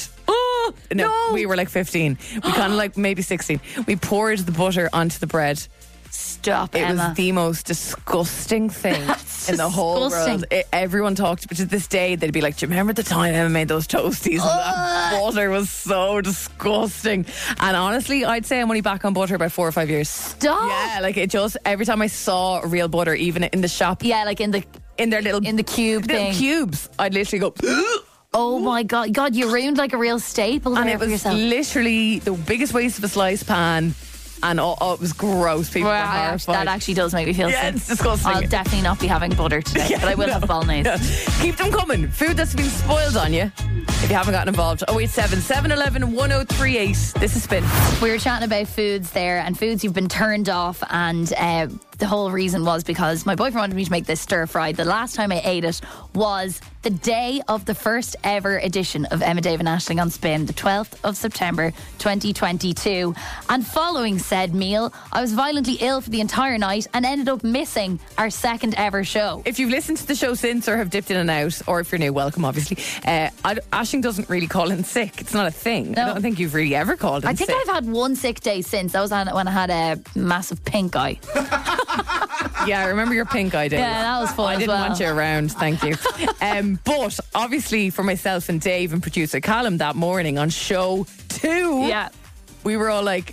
No, we were like 15. We kind of like maybe 16. We poured the butter onto the bread. Stop, It Emma. was the most disgusting thing in the whole world. Everyone talked, but to this day they'd be like, do you remember the time Emma made those toasties? And that butter was so disgusting. And honestly, I'd say I'm only back on butter about 4 or 5 years. Stop. Yeah, like it just, every time I saw real butter, even in the shop. Yeah, like in their little in the cube little thing. cubes, I'd literally go Oh my God, you ruined like a real staple And there it for was yourself. literally the biggest waste of a slice pan. And it was gross. People were horrified. That actually does make me feel sick. It's disgusting. I'll definitely not be having butter today, but I will have bolognese. Yeah. Keep them coming. Food that's been spoiled on you. If you haven't gotten involved, 087 711 1038. This is Spin. We were chatting about foods there and foods you've been turned off, and the whole reason was because my boyfriend wanted me to make this stir fry. The last time I ate it was the day of the first ever edition of Emma, Dave and Aisling on Spin, the 12th of September 2022. And following said meal, I was violently ill for the entire night and ended up missing our second ever show. If you've listened to the show since or have dipped in and out, or if you're new, welcome obviously. Aisling doesn't really call in sick. It's not a thing. No. I don't think you've really ever called in sick. I think I've had one sick day since. That was when I had a massive pink eye. Yeah, I remember your pink eye day. Yeah, that was fun I as didn't well. want you around, thank you. But obviously for myself and Dave and producer Callum that morning on show 2, Yeah. we were all like,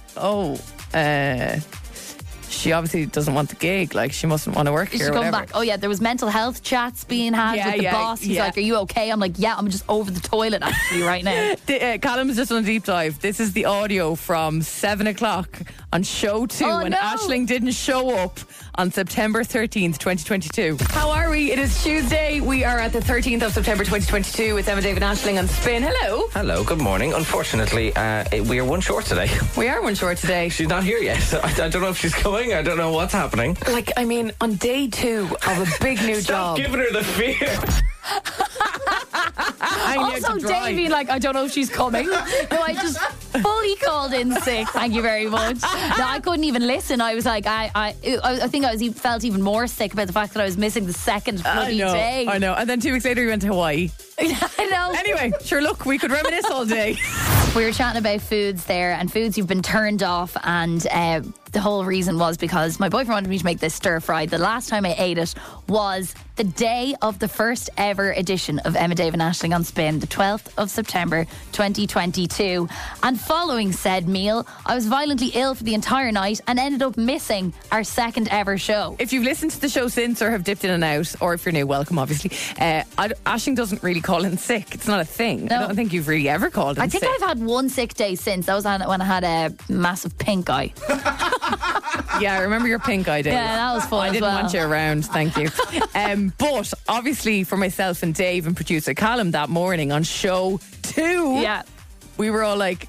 she obviously doesn't want the gig. Like, she mustn't want to work here She's or going whatever. back. Oh yeah, there was mental health chats being had with the boss. He's like, "Are you okay?" I'm like, "Yeah, I'm just over the toilet actually right now." Callum's just on a deep dive. This is the audio from 7 o'clock on show 2 Oh, when no. Aisling didn't show up on September 13th, 2022. How are we? It is Tuesday. We are at the 13th of September 2022 with Emma, Dave and Aisling on Spin. Hello. Hello, good morning. Unfortunately, we are one short today. We are one short today. She's not here yet. I don't know if she's coming. I don't know what's happening. Like, I mean, on day 2 of a big new Stop job. giving her the fear. Also, Dave being like, "I don't know if she's coming." No, I just fully called in sick. Thank you very much. No, I couldn't even listen. I was like, I think I felt even more sick about the fact that I was missing the second bloody day. I know. And then 2 weeks later, we went to Hawaii. I know. Anyway, sure, look, we could reminisce all day. We were chatting about foods there and foods you've been turned off, and the whole reason was because my boyfriend wanted me to make this stir fry. The last time I ate it was the day of the first ever edition of Emma, Dave and Aisling on Spin, the 12th of September 2022. And following said meal, I was violently ill for the entire night and ended up missing our second ever show. If you've listened to the show since or have dipped in and out, or if you're new, welcome obviously. Aisling doesn't really call in sick. It's not a thing. No. I don't think you've really ever called in I think sick. I've had one sick day since. That was when I had a massive pink eye. Yeah, I remember your pink eye day. Yeah, that was fun I as didn't well. want you around, thank you. But obviously for myself and Dave and producer Callum that morning on show 2, Yeah. we were all like,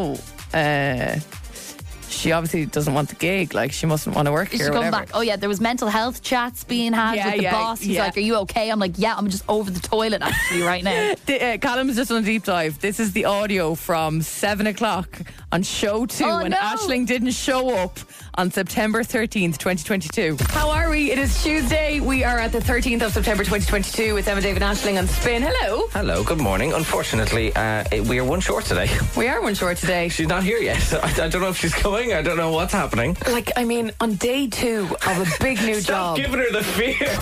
she obviously doesn't want the gig. Like, she mustn't want to work She's here or going whatever. back. Oh yeah, there was mental health chats being had Yeah, with the yeah, boss. He's yeah. like, "Are you okay?" I'm like, "Yeah, I'm just over the toilet actually right now." Callum's just on a deep dive. This is the audio from 7 o'clock on show 2 Oh, when no. Aisling didn't show up on September 13th, 2022. How are we? It is Tuesday. We are at the 13th of September 2022 with Emma, Dave and Aisling on Spin. Hello. Hello, good morning. Unfortunately, we are one short today. We are one short today. She's not here yet. I don't know if she's coming. I don't know what's happening. Like, I mean, on day 2 of a big new Stop job. giving her the fear.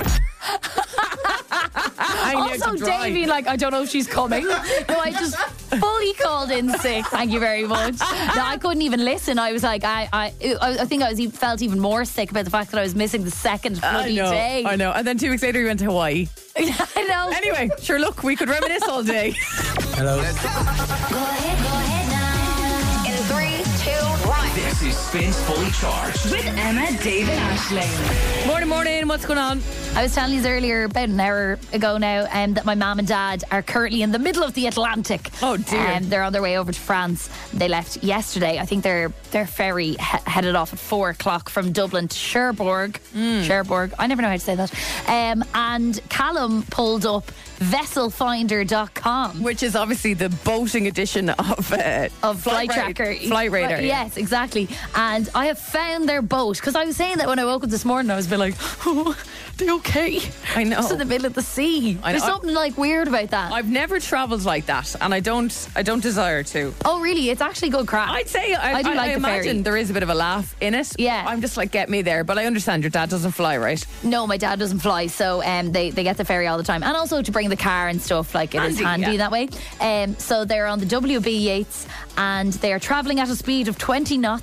Also, Dave being like, "I don't know if she's coming." No, I just fully called in sick. Thank you very much. No, I couldn't even listen. I was like, I think I felt even more sick about the fact that I was missing the second bloody day. I know. And then 2 weeks later, we went to Hawaii. I know. Anyway, sure, look, we could reminisce all day. Hello. Go ahead now. In 3, 2, 1. This is Spins Fully Charged. With Emma, Dave and Aisling. Morning. What's going on? I was telling you earlier, about an hour ago now, that my mum and dad are currently in the middle of the Atlantic. Oh, dear. They're on their way over to France. They left yesterday. I think their ferry headed off at 4 o'clock from Dublin to Cherbourg. Cherbourg. I never know how to say that. And Callum pulled up vesselfinder.com, Which is obviously the boating edition of Flight Tracker. Flight Radar. Yes, exactly. And I have found their boat, because I was saying that when I woke up this morning, I was a bit like, "Oh, they okay?" I know. It's in the middle of the sea. I know. There's something like weird about that. I've never travelled like that, and I don't desire to. Oh, really? It's actually good crack. I'd say I do like I the ferry. imagine there is a bit of a laugh in it. Yeah. I'm just like, get me there. But I understand your dad doesn't fly, right? No, my dad doesn't fly, so they get the ferry all the time, and also to bring the car and stuff. Like, it is handy yeah. that way. So they're on the WB Yates, and they are travelling at a speed of 20 knots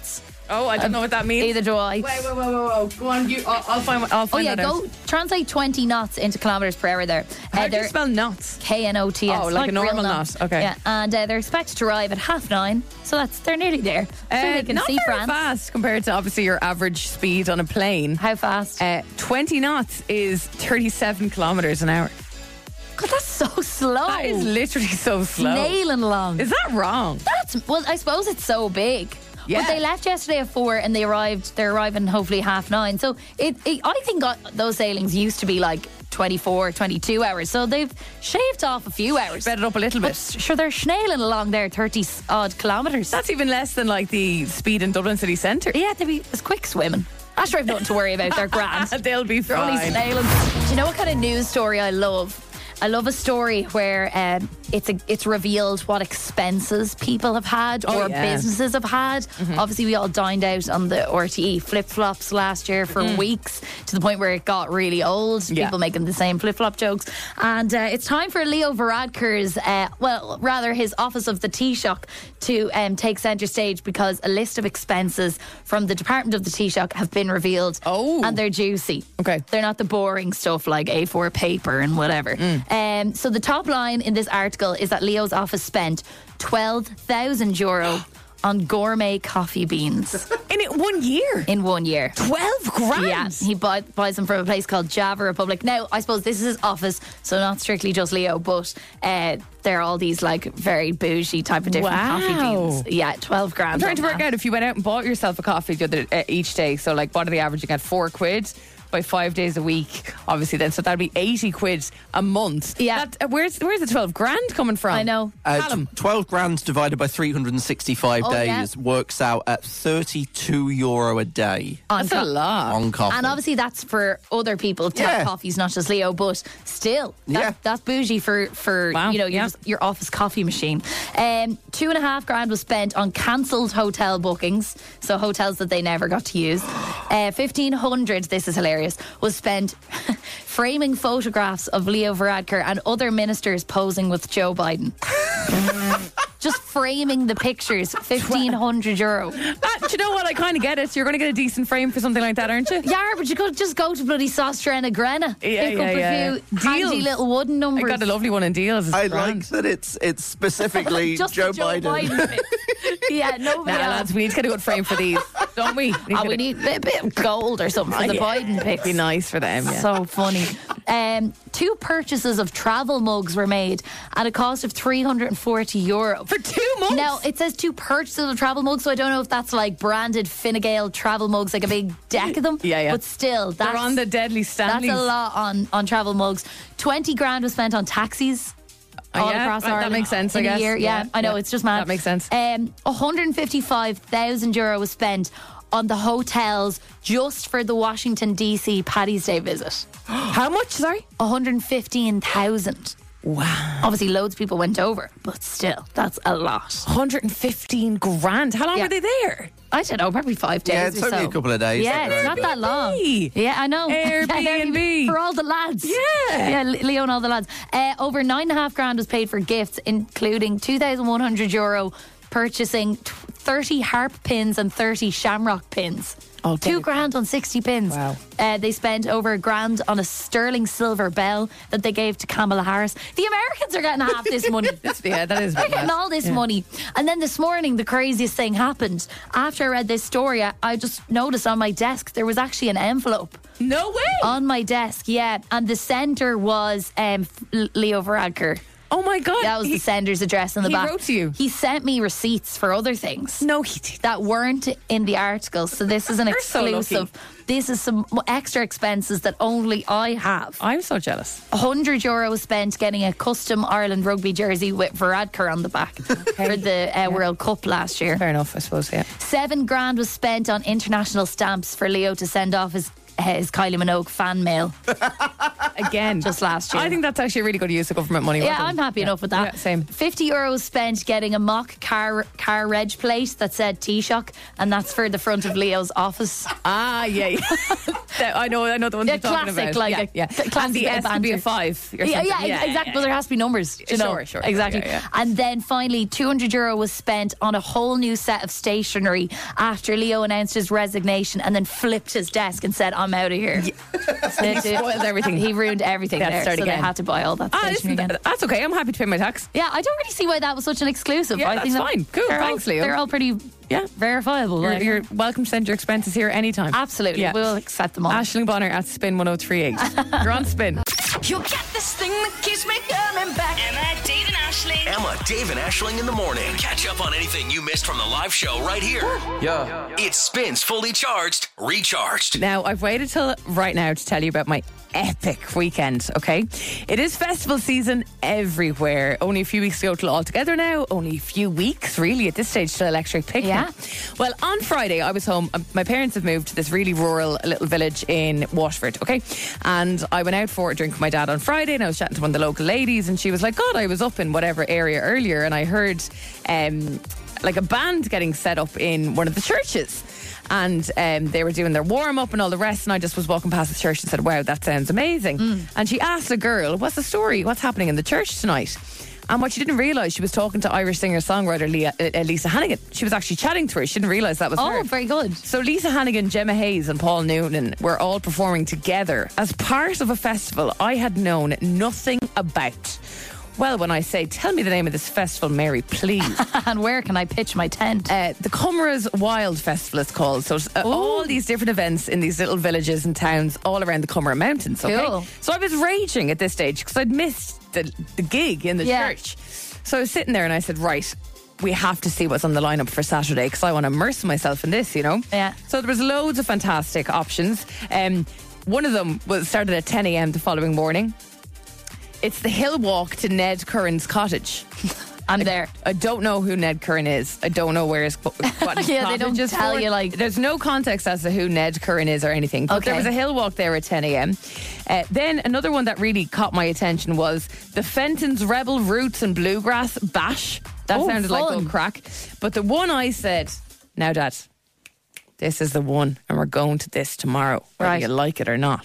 Oh, I don't know what that means. Either do I. Wait. Go on, I'll find that out. Go translate 20 knots into kilometres per hour there. How do you spell knots? KNOTS. Oh, like a normal knot. Okay. Yeah, and they're expected to arrive at 9:30. So they're nearly there. So they can not see very France. fast compared to obviously your average speed on a plane. How fast? 20 knots is 37 kilometres an hour. God, that's so slow. That is literally so slow. Nailing along. Is that wrong? Well, I suppose it's so big. Yeah. But they left yesterday at 4 and they're arriving hopefully 9:30. So I think those sailings used to be like 24, 22 hours. So they've shaved off a few hours. Sped it up a little bit. Sure, they're snailing along there 30 odd kilometres. That's even less than like the speed in Dublin city centre. Yeah, they'd be as quick swimming. Ashra have nothing to worry about. They're grand. They'll be They're fine. only snailing. Do you know what kind of news story I love? I love a story where it's revealed what expenses people have had or businesses have had. Obviously, we all dined out on the RTE flip-flops last year for weeks, to the point where it got really old. People making the same flip-flop jokes. And it's time for Leo Varadkar's, his Office of the Taoiseach to take centre stage, because a list of expenses from the Department of the Taoiseach have been revealed. Oh. And they're juicy. Okay. They're not the boring stuff like A4 paper and whatever. So the top line in this article is that Leo's office spent €12,000 on gourmet coffee beans. In 1 year? In 1 year. 12 grand? Yeah, he buys them from a place called Java Republic. Now, I suppose this is his office, so not strictly just Leo, but they're all these like very bougie type of different coffee beans. Yeah, 12 grand. I'm trying to work out if you went out and bought yourself a coffee each day, so like what are the average? You get £4 by 5 days a week, obviously then, so that'd be 80 quid a month. Yeah. Where's the 12 grand coming from? I know. 12 grand divided by 365 days works out at €32 a day. That's a lot. On coffee. And obviously that's for other people to have coffees, not just Leo, but still, that's bougie for your office coffee machine. 2.5 grand was spent on cancelled hotel bookings, so hotels that they never got to use. 1,500, this is hilarious, was spent framing photographs of Leo Varadkar and other ministers posing with Joe Biden. Just framing the pictures, €1,500. Do you know what? I kind of get it. You're going to get a decent frame for something like that, aren't you? Yeah, but you could just go to bloody Sostra Grena. Pick up a few handy little wooden numbers. I got a lovely one in Deals. I like that it's specifically Joe Biden. Yeah, nobody else. Lads, we need to get a good frame for these, don't we? We need a bit of gold or something for the Biden pics. Be nice for them. Yeah. So funny. 2 purchases of travel mugs were made at a cost of €340 for 2 months. Now it says 2 purchases of travel mugs, so I don't know if that's like branded Fine Gael travel mugs, like a big deck of them. Yeah. But still, they're on the deadly Stanleys. That's a lot on travel mugs. 20 grand was spent on taxis. All across Ireland. That makes sense, in I guess. A year. Yeah, I know, it's just mad. That makes sense. €155,000 was spent on the hotels just for the Washington DC Paddy's Day visit. How much, sorry? 115,000. Wow. Obviously loads of people went over, but still, that's a lot. 115 grand. How long were they there? I don't know, probably 5 days. Yeah, it's only a couple of days. Yeah, it's not that long. Yeah, I know. Airbnb. For all the lads. Yeah, Leo and all the lads. Over 9.5 grand was paid for gifts, including €2,100 purchasing 30 harp pins and 30 shamrock pins. Oh, 2 grand on 60 pins. Wow. They spent over £1 grand on a sterling silver bell that they gave to Kamala Harris. The Americans are getting half this money. Yeah, that is. They're getting all this money. And then this morning, the craziest thing happened. After I read this story, I just noticed on my desk there was actually an envelope. No way. On my desk, yeah. And the sender was Leo Varadkar. Oh my God. That was the sender's address on the back. He wrote to you. He sent me receipts for other things. No, he did. That weren't in the article. So this is an exclusive. So this is some extra expenses that only I have. I'm so jealous. €100 was spent getting a custom Ireland rugby jersey with Varadkar on the back for the World Cup last year. Fair enough, I suppose, yeah. 7 grand was spent on international stamps for Leo to send off his his Kylie Minogue fan mail. Again. Just last year. I think that's actually a really good use of government money. Yeah, I'm happy enough with that. Yeah, same. €50 spent getting a mock car reg plate that said Taoiseach, and that's for the front of Leo's office. Ah, yeah. I know the one you're talking classic, about. Like classic and the S to be a 5. Yeah, exactly. But there has to be numbers. You know? Sure. Exactly. Yeah. And then finally, €200 was spent on a whole new set of stationery after Leo announced his resignation and then flipped his desk and said, "I'm out of here." He spoiled everything. He ruined everything there. So they had to buy all that stationery again. That's okay. I'm happy to pay my tax. Yeah, I don't really see why that was such an exclusive. Yeah, I think that's fine. Cool. Thanks, Leo. They're all pretty verifiable. You're welcome to send your expenses here anytime. Absolutely. Yeah. We'll accept them all. Aisling Bonner at Spin 1038. You're on Spin. You get this thing that keeps me coming back. Emma, Dave and Aisling. Emma, Dave and Aisling in the morning. Catch up on anything you missed from the live show right here. It Spins Fully Charged, Recharged. Now, I've waited till right now to tell you about my epic weekend, okay? It is festival season everywhere. Only a few weeks to go till all together now. Only a few weeks, really, at this stage, till Electric Picnic. Yeah. Well, on Friday, I was home. My parents have moved to this really rural little village in Waterford, okay? And I went out for a drink with my dad on Friday, and I was chatting to one of the local ladies, and she was like, God, I was up in whatever area earlier, and I heard like a band getting set up in one of the churches. And they were doing their warm-up and all the rest, and I just was walking past the church and said, wow, that sounds amazing. And she asked a girl, what's the story? What's happening in the church tonight? And what she didn't realise, she was talking to Irish singer-songwriter Lisa Hannigan. She was actually chatting to her. She didn't realise that was her. Oh, very good. So Lisa Hannigan, Gemma Hayes and Paul Noonan were all performing together as part of a festival I had known nothing about. Well, when I say, tell me the name of this festival, Mary, please. And where can I pitch my tent? The Cumra's Wild Festival it's called. So all these different events in these little villages and towns all around the Cumra Mountains. Okay? Cool. So I was raging at this stage because I'd missed the gig in the church. So I was sitting there and I said, right, we have to see what's on the lineup for Saturday because I want to immerse myself in this, you know? Yeah. So there was loads of fantastic options. One of them started at 10 a.m. the following morning. It's the hill walk to Ned Curran's cottage. I'm there. I don't know who Ned Curran is. I don't know where his cottage yeah, they don't tell you like. There's no context as to who Ned Curran is or anything. But there was a hill walk there at 10 a.m. Then another one that really caught my attention was the Fenton's Rebel Roots and Bluegrass Bash. That sounded like good crack. But the one I said, now Dad, this is the one and we're going to this tomorrow, whether you like it or not,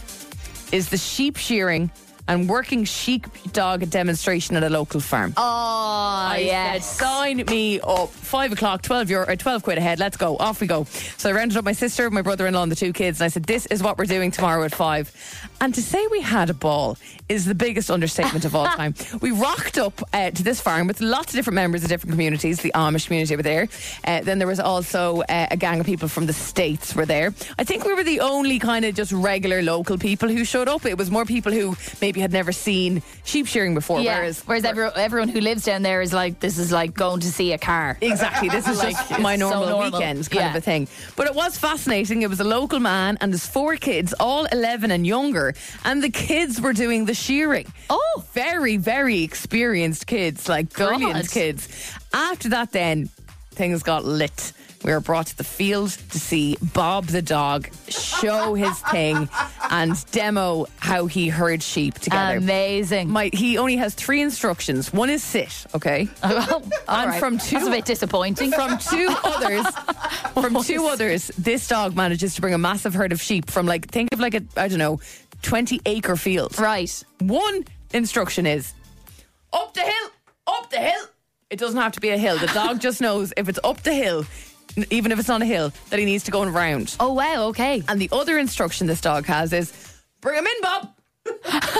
is the sheep shearing and working sheepdog demonstration at a local farm. Oh, yes. Sign me up. 5 o'clock, 12 quid ahead. Let's go. Off we go. So I rounded up my sister, my brother-in-law and the 2 kids and I said, this is what we're doing tomorrow at 5. And to say we had a ball is the biggest understatement of all time. We rocked up to this farm with lots of different members of different communities. The Amish community were there. Then there was also a gang of people from the States were there. I think we were the only kind of just regular local people who showed up. It was more people who maybe had never seen sheep shearing before. Yeah. Whereas everyone who lives down there is like, this is like going to see a car. Exactly. This is like my normal weekend kind of a thing. But it was fascinating. It was a local man and his 4 kids, all 11 and younger, and the kids were doing the shearing. Oh, very, very experienced kids, like brilliant kids. After that then, things got lit. We were brought to the field to see Bob the dog show his thing and demo how he herd sheep together. Amazing. He only has 3 instructions. One is sit, okay? And from 2, that's a bit disappointing. From 2 others, this dog manages to bring a massive herd of sheep from think of like a, I don't know, 20-acre field. Right. One instruction is up the hill, up the hill. It doesn't have to be a hill. The dog just knows if it's up the hill, even if it's on a hill, that he needs to go around. Oh, wow, okay. And the other instruction this dog has is, bring him in, Bob. Bring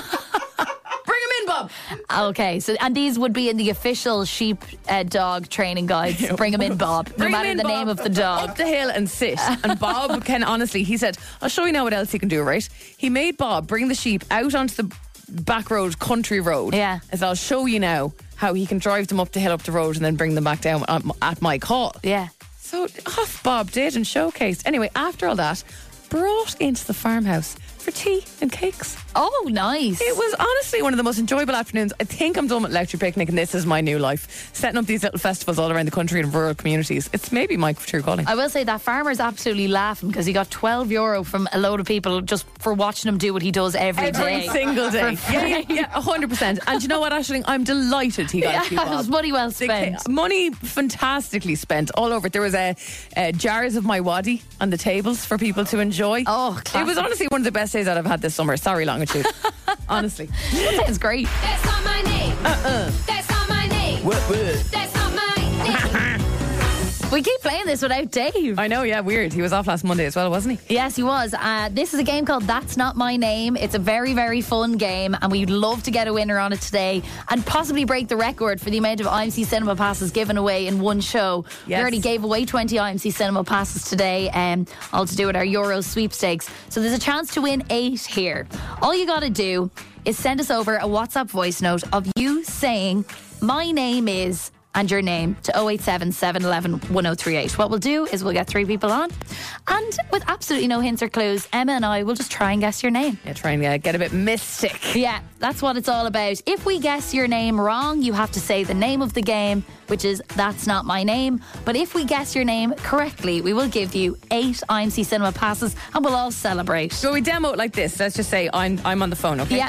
him in, Bob. Okay, so and these would be in the official sheep dog training guides. Bring him in, Bob. No matter the name of the dog. Up the hill and sit. And Bob can honestly, he said, I'll show you now what else he can do, right? He made Bob bring the sheep out onto the back road, country road. Yeah. As I'll show you now how he can drive them up the hill, up the road, and then bring them back down at my call. Yeah. So off Bob did and showcased. Anyway, after all that, brought into the farmhouse for tea and cakes. Oh, nice. It was honestly one of the most enjoyable afternoons. I think I'm done with Lecture Picnic and this is my new life. Setting up these little festivals all around the country in rural communities. It's maybe my true calling. I will say that farmer's absolutely laughing because he got €12 from a load of people just for watching him do what he does every day. Single day. Yeah, 100%. And you know what, Aisling? I'm delighted he got a few it was money well spent. Money fantastically spent all over. There was jars of my waddy on the tables for people to enjoy. Oh, classic. It was honestly one of the best days that I've had this summer. Sorry, Longitude. Honestly. That sounds great. That's not my name. That's not my name. What? That's not my name. We keep playing this without Dave. I know, yeah, weird. He was off last Monday as well, wasn't he? Yes, he was. This is a game called That's Not My Name. It's a very, very fun game, and we'd love to get a winner on it today and possibly break the record for the amount of IMC Cinema passes given away in one show. Yes. We already gave away 20 IMC Cinema passes today, all to do with our Euro sweepstakes. So there's a chance to win 8 here. All you got to do is send us over a WhatsApp voice note of you saying, "My name is..." and your name to 087 711 1038. What we'll do is we'll get 3 people on, and with absolutely no hints or clues, Emma and I will just try and guess your name. Yeah, try and get a bit mystic. Yeah, that's what it's all about. If we guess your name wrong, you have to say the name of the game, which is That's Not My Name. But if we guess your name correctly, we will give you 8 IMC Cinema passes and we'll all celebrate. So we demo it like this. Let's just say I'm on the phone, okay? Yeah.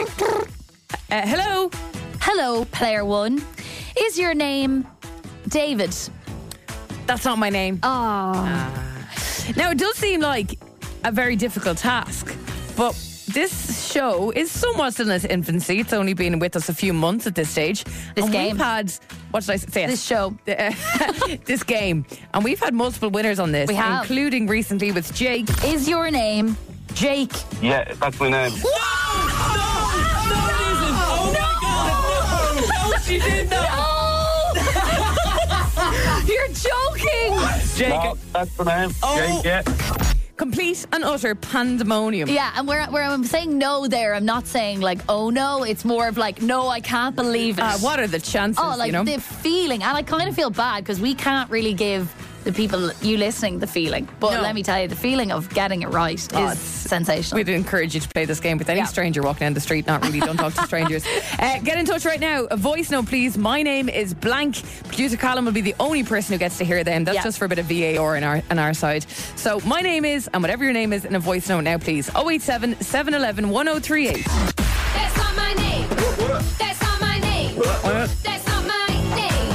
Hello. Hello, player 1. Is your name David? That's not my name. Oh. Now, it does seem like a very difficult task, but this show is somewhat still in its infancy. It's only been with us a few months at this stage. This and game. We've had, what should I say? This show. This game. And we've had multiple winners on this, We have. including recently with Jake. Is your name Jake? Yeah, that's my name. She did that. You're joking. Jake. No, that's the name. Oh. Jake, yeah. Complete and utter pandemonium. Yeah, and where I'm saying no there, I'm not saying like, oh no, it's more of like, no, I can't believe it. What are the chances? Oh, like you know? the feeling. And I kind of feel bad because we can't really give the people you listening the feeling. But No. let me tell you, the feeling of getting it right is sensational. We'd encourage you to play this game with any stranger walking down the street. Not really, don't talk to strangers. Get in touch right now. A voice note, please. My name is blank. Producer Callum will be the only person who gets to hear them. That's just for a bit of VAR on our side. So my name is, and whatever your name is, in a voice note now, please. 087 711 1038. That's not my name. That's not my name. That's not my name.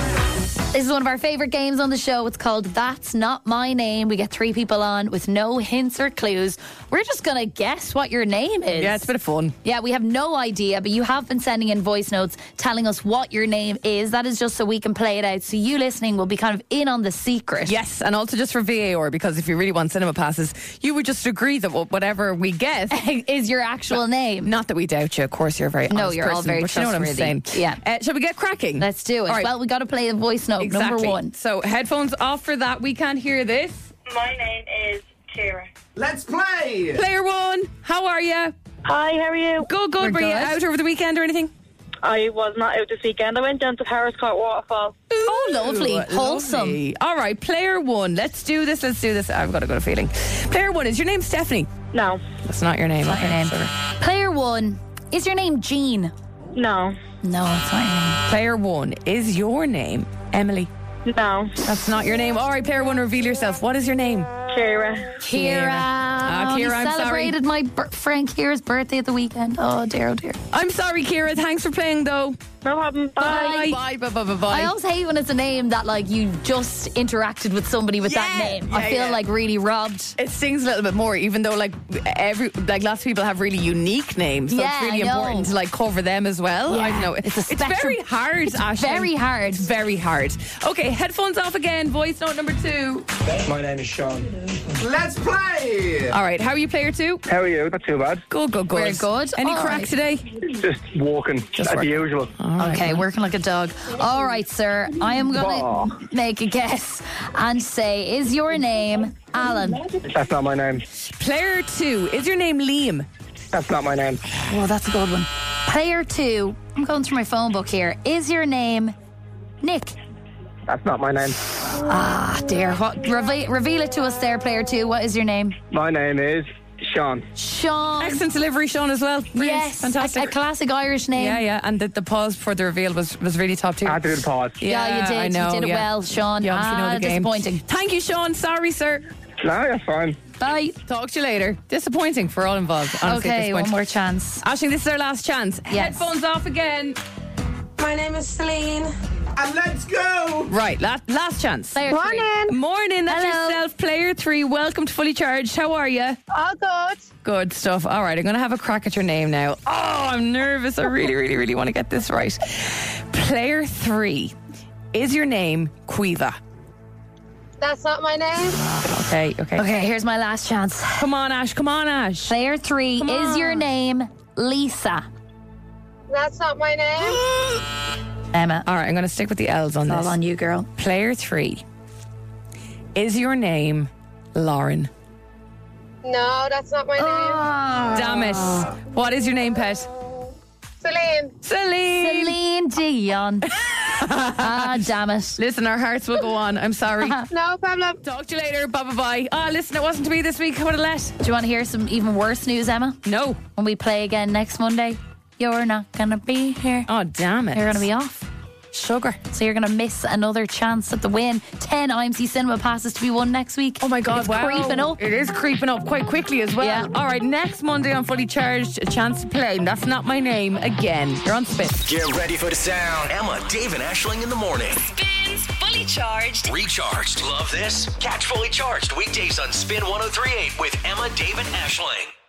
This is one of our favourite games on the show. It's called That's Not My Name. We get 3 people on with no hints or clues. We're just going to guess what your name is. Yeah, it's a bit of fun. Yeah, we have no idea, but you have been sending in voice notes telling us what your name is. That is just so we can play it out. So you listening will be kind of in on the secret. Yes, and also just for VAR, because if you really want cinema passes, you would just agree that whatever we guess is your actual name. Not that we doubt you. Of course, you're a very honest No, you're all person, very but you know what I'm trustworthy. saying. Yeah. Shall we get cracking? Let's do it. All right. Well, we got to play the voice note Exactly. number 1. So headphones off for that. We can't hear this. My name is Kira. Let's play. Player 1, how are you? Hi, how are you? Good. We're Were you good. out over the weekend or anything? I was not out this weekend. I went down to Paris Court Waterfall. Oh, lovely. Wholesome. Lovely. All right, player 1. Let's do this. I've got a good feeling. Player 1, is your name Stephanie? No. That's not your name. Not your name. Player 1, is your name Jean? No. No, it's not your name. Player 1, is your name Emily? No. That's not your name. All right, player 1, reveal yourself. What is your name? Kira. Kira. Kira, I'm sorry. Celebrated my friend Kira's birthday at the weekend. Oh dear, oh dear. I'm sorry, Kira. Thanks for playing, though. No problem. Bye. Bye. I always hate when it's a name that like you just interacted with somebody with that name. I feel like really robbed. It stings a little bit more, even though like lots of people have really unique names. So Yeah, it's really I know. important to like cover them as well. Yeah. I know It's a it's spectrum. very hard. It's Aisling. very hard. It's very hard. Okay, headphones off again. Voice note number 2. My name is Sean. Let's play. All right, how are you, player 2? How are you? Not too bad. Good. We're good. Any All crack right. today? Just walking, as working. usual. Okay, working like a dog. All right, sir. I am going to make a guess and say, is your name Alan? That's not my name. Player 2, is your name Liam? That's not my name. Oh, that's a good one. Player 2, I'm going through my phone book here. Is your name Nick? That's not my name. Ah, dear. What? Reveal it to us there, player 2. What is your name? My name is Sean. Sean. Excellent delivery, Sean, as well. Brilliant. Yes, Fantastic. A classic Irish name. Yeah. And the pause before the reveal was really top tier. I had to do the pause. Yeah, you did. I know, you did it well, Sean. You obviously know the game. Disappointing. Thank you, Sean. Sorry, sir. No, you're fine. Bye. Talk to you later. Disappointing for all involved. Honestly, Okay, one more chance. Aisling, this is our last chance. Yes. Headphones off again. My name is Celine. And let's go! Right, last chance. Player 3. Morning, that's Hello. yourself, player 3. Welcome to Fully Charged. How are you? All good. Good stuff. All right, I'm going to have a crack at your name now. Oh, I'm nervous. I really want to get this right. Player 3. Is your name Quiva? That's not my name. Okay. Okay, here's my last chance. Come on, Ash. Player 3. Come Is on. your name Lisa? That's not my name. Emma. All right, I'm going to stick with the L's on It's this. all on you, girl. Player 3. Is your name Lauren? No, that's not my name. Damn it. What is your name, pet? Celine. Celine Dion. Damn it. Listen, our hearts will go on. I'm sorry. No problem. Talk to you later. Bye. Listen, it wasn't to be this week. I would have let. Do you want to hear some even worse news, Emma? No. When we play again next Monday, you're not going to be here. Oh, damn it. You're going to be off. Sugar. So you're going to miss another chance at the win. 10 IMC cinema passes to be won next week. Oh my God, it's wow. creeping up. It is creeping up quite quickly as well. Yeah. All right, next Monday on Fully Charged, a chance to play. And that's not my name again. You're on spin. Get ready for the sound. Emma, Dave, and Aisling in the morning. Spins Fully Charged. Recharged. Love this? Catch Fully Charged weekdays on Spin 103.8 with Emma, Dave, and Aisling.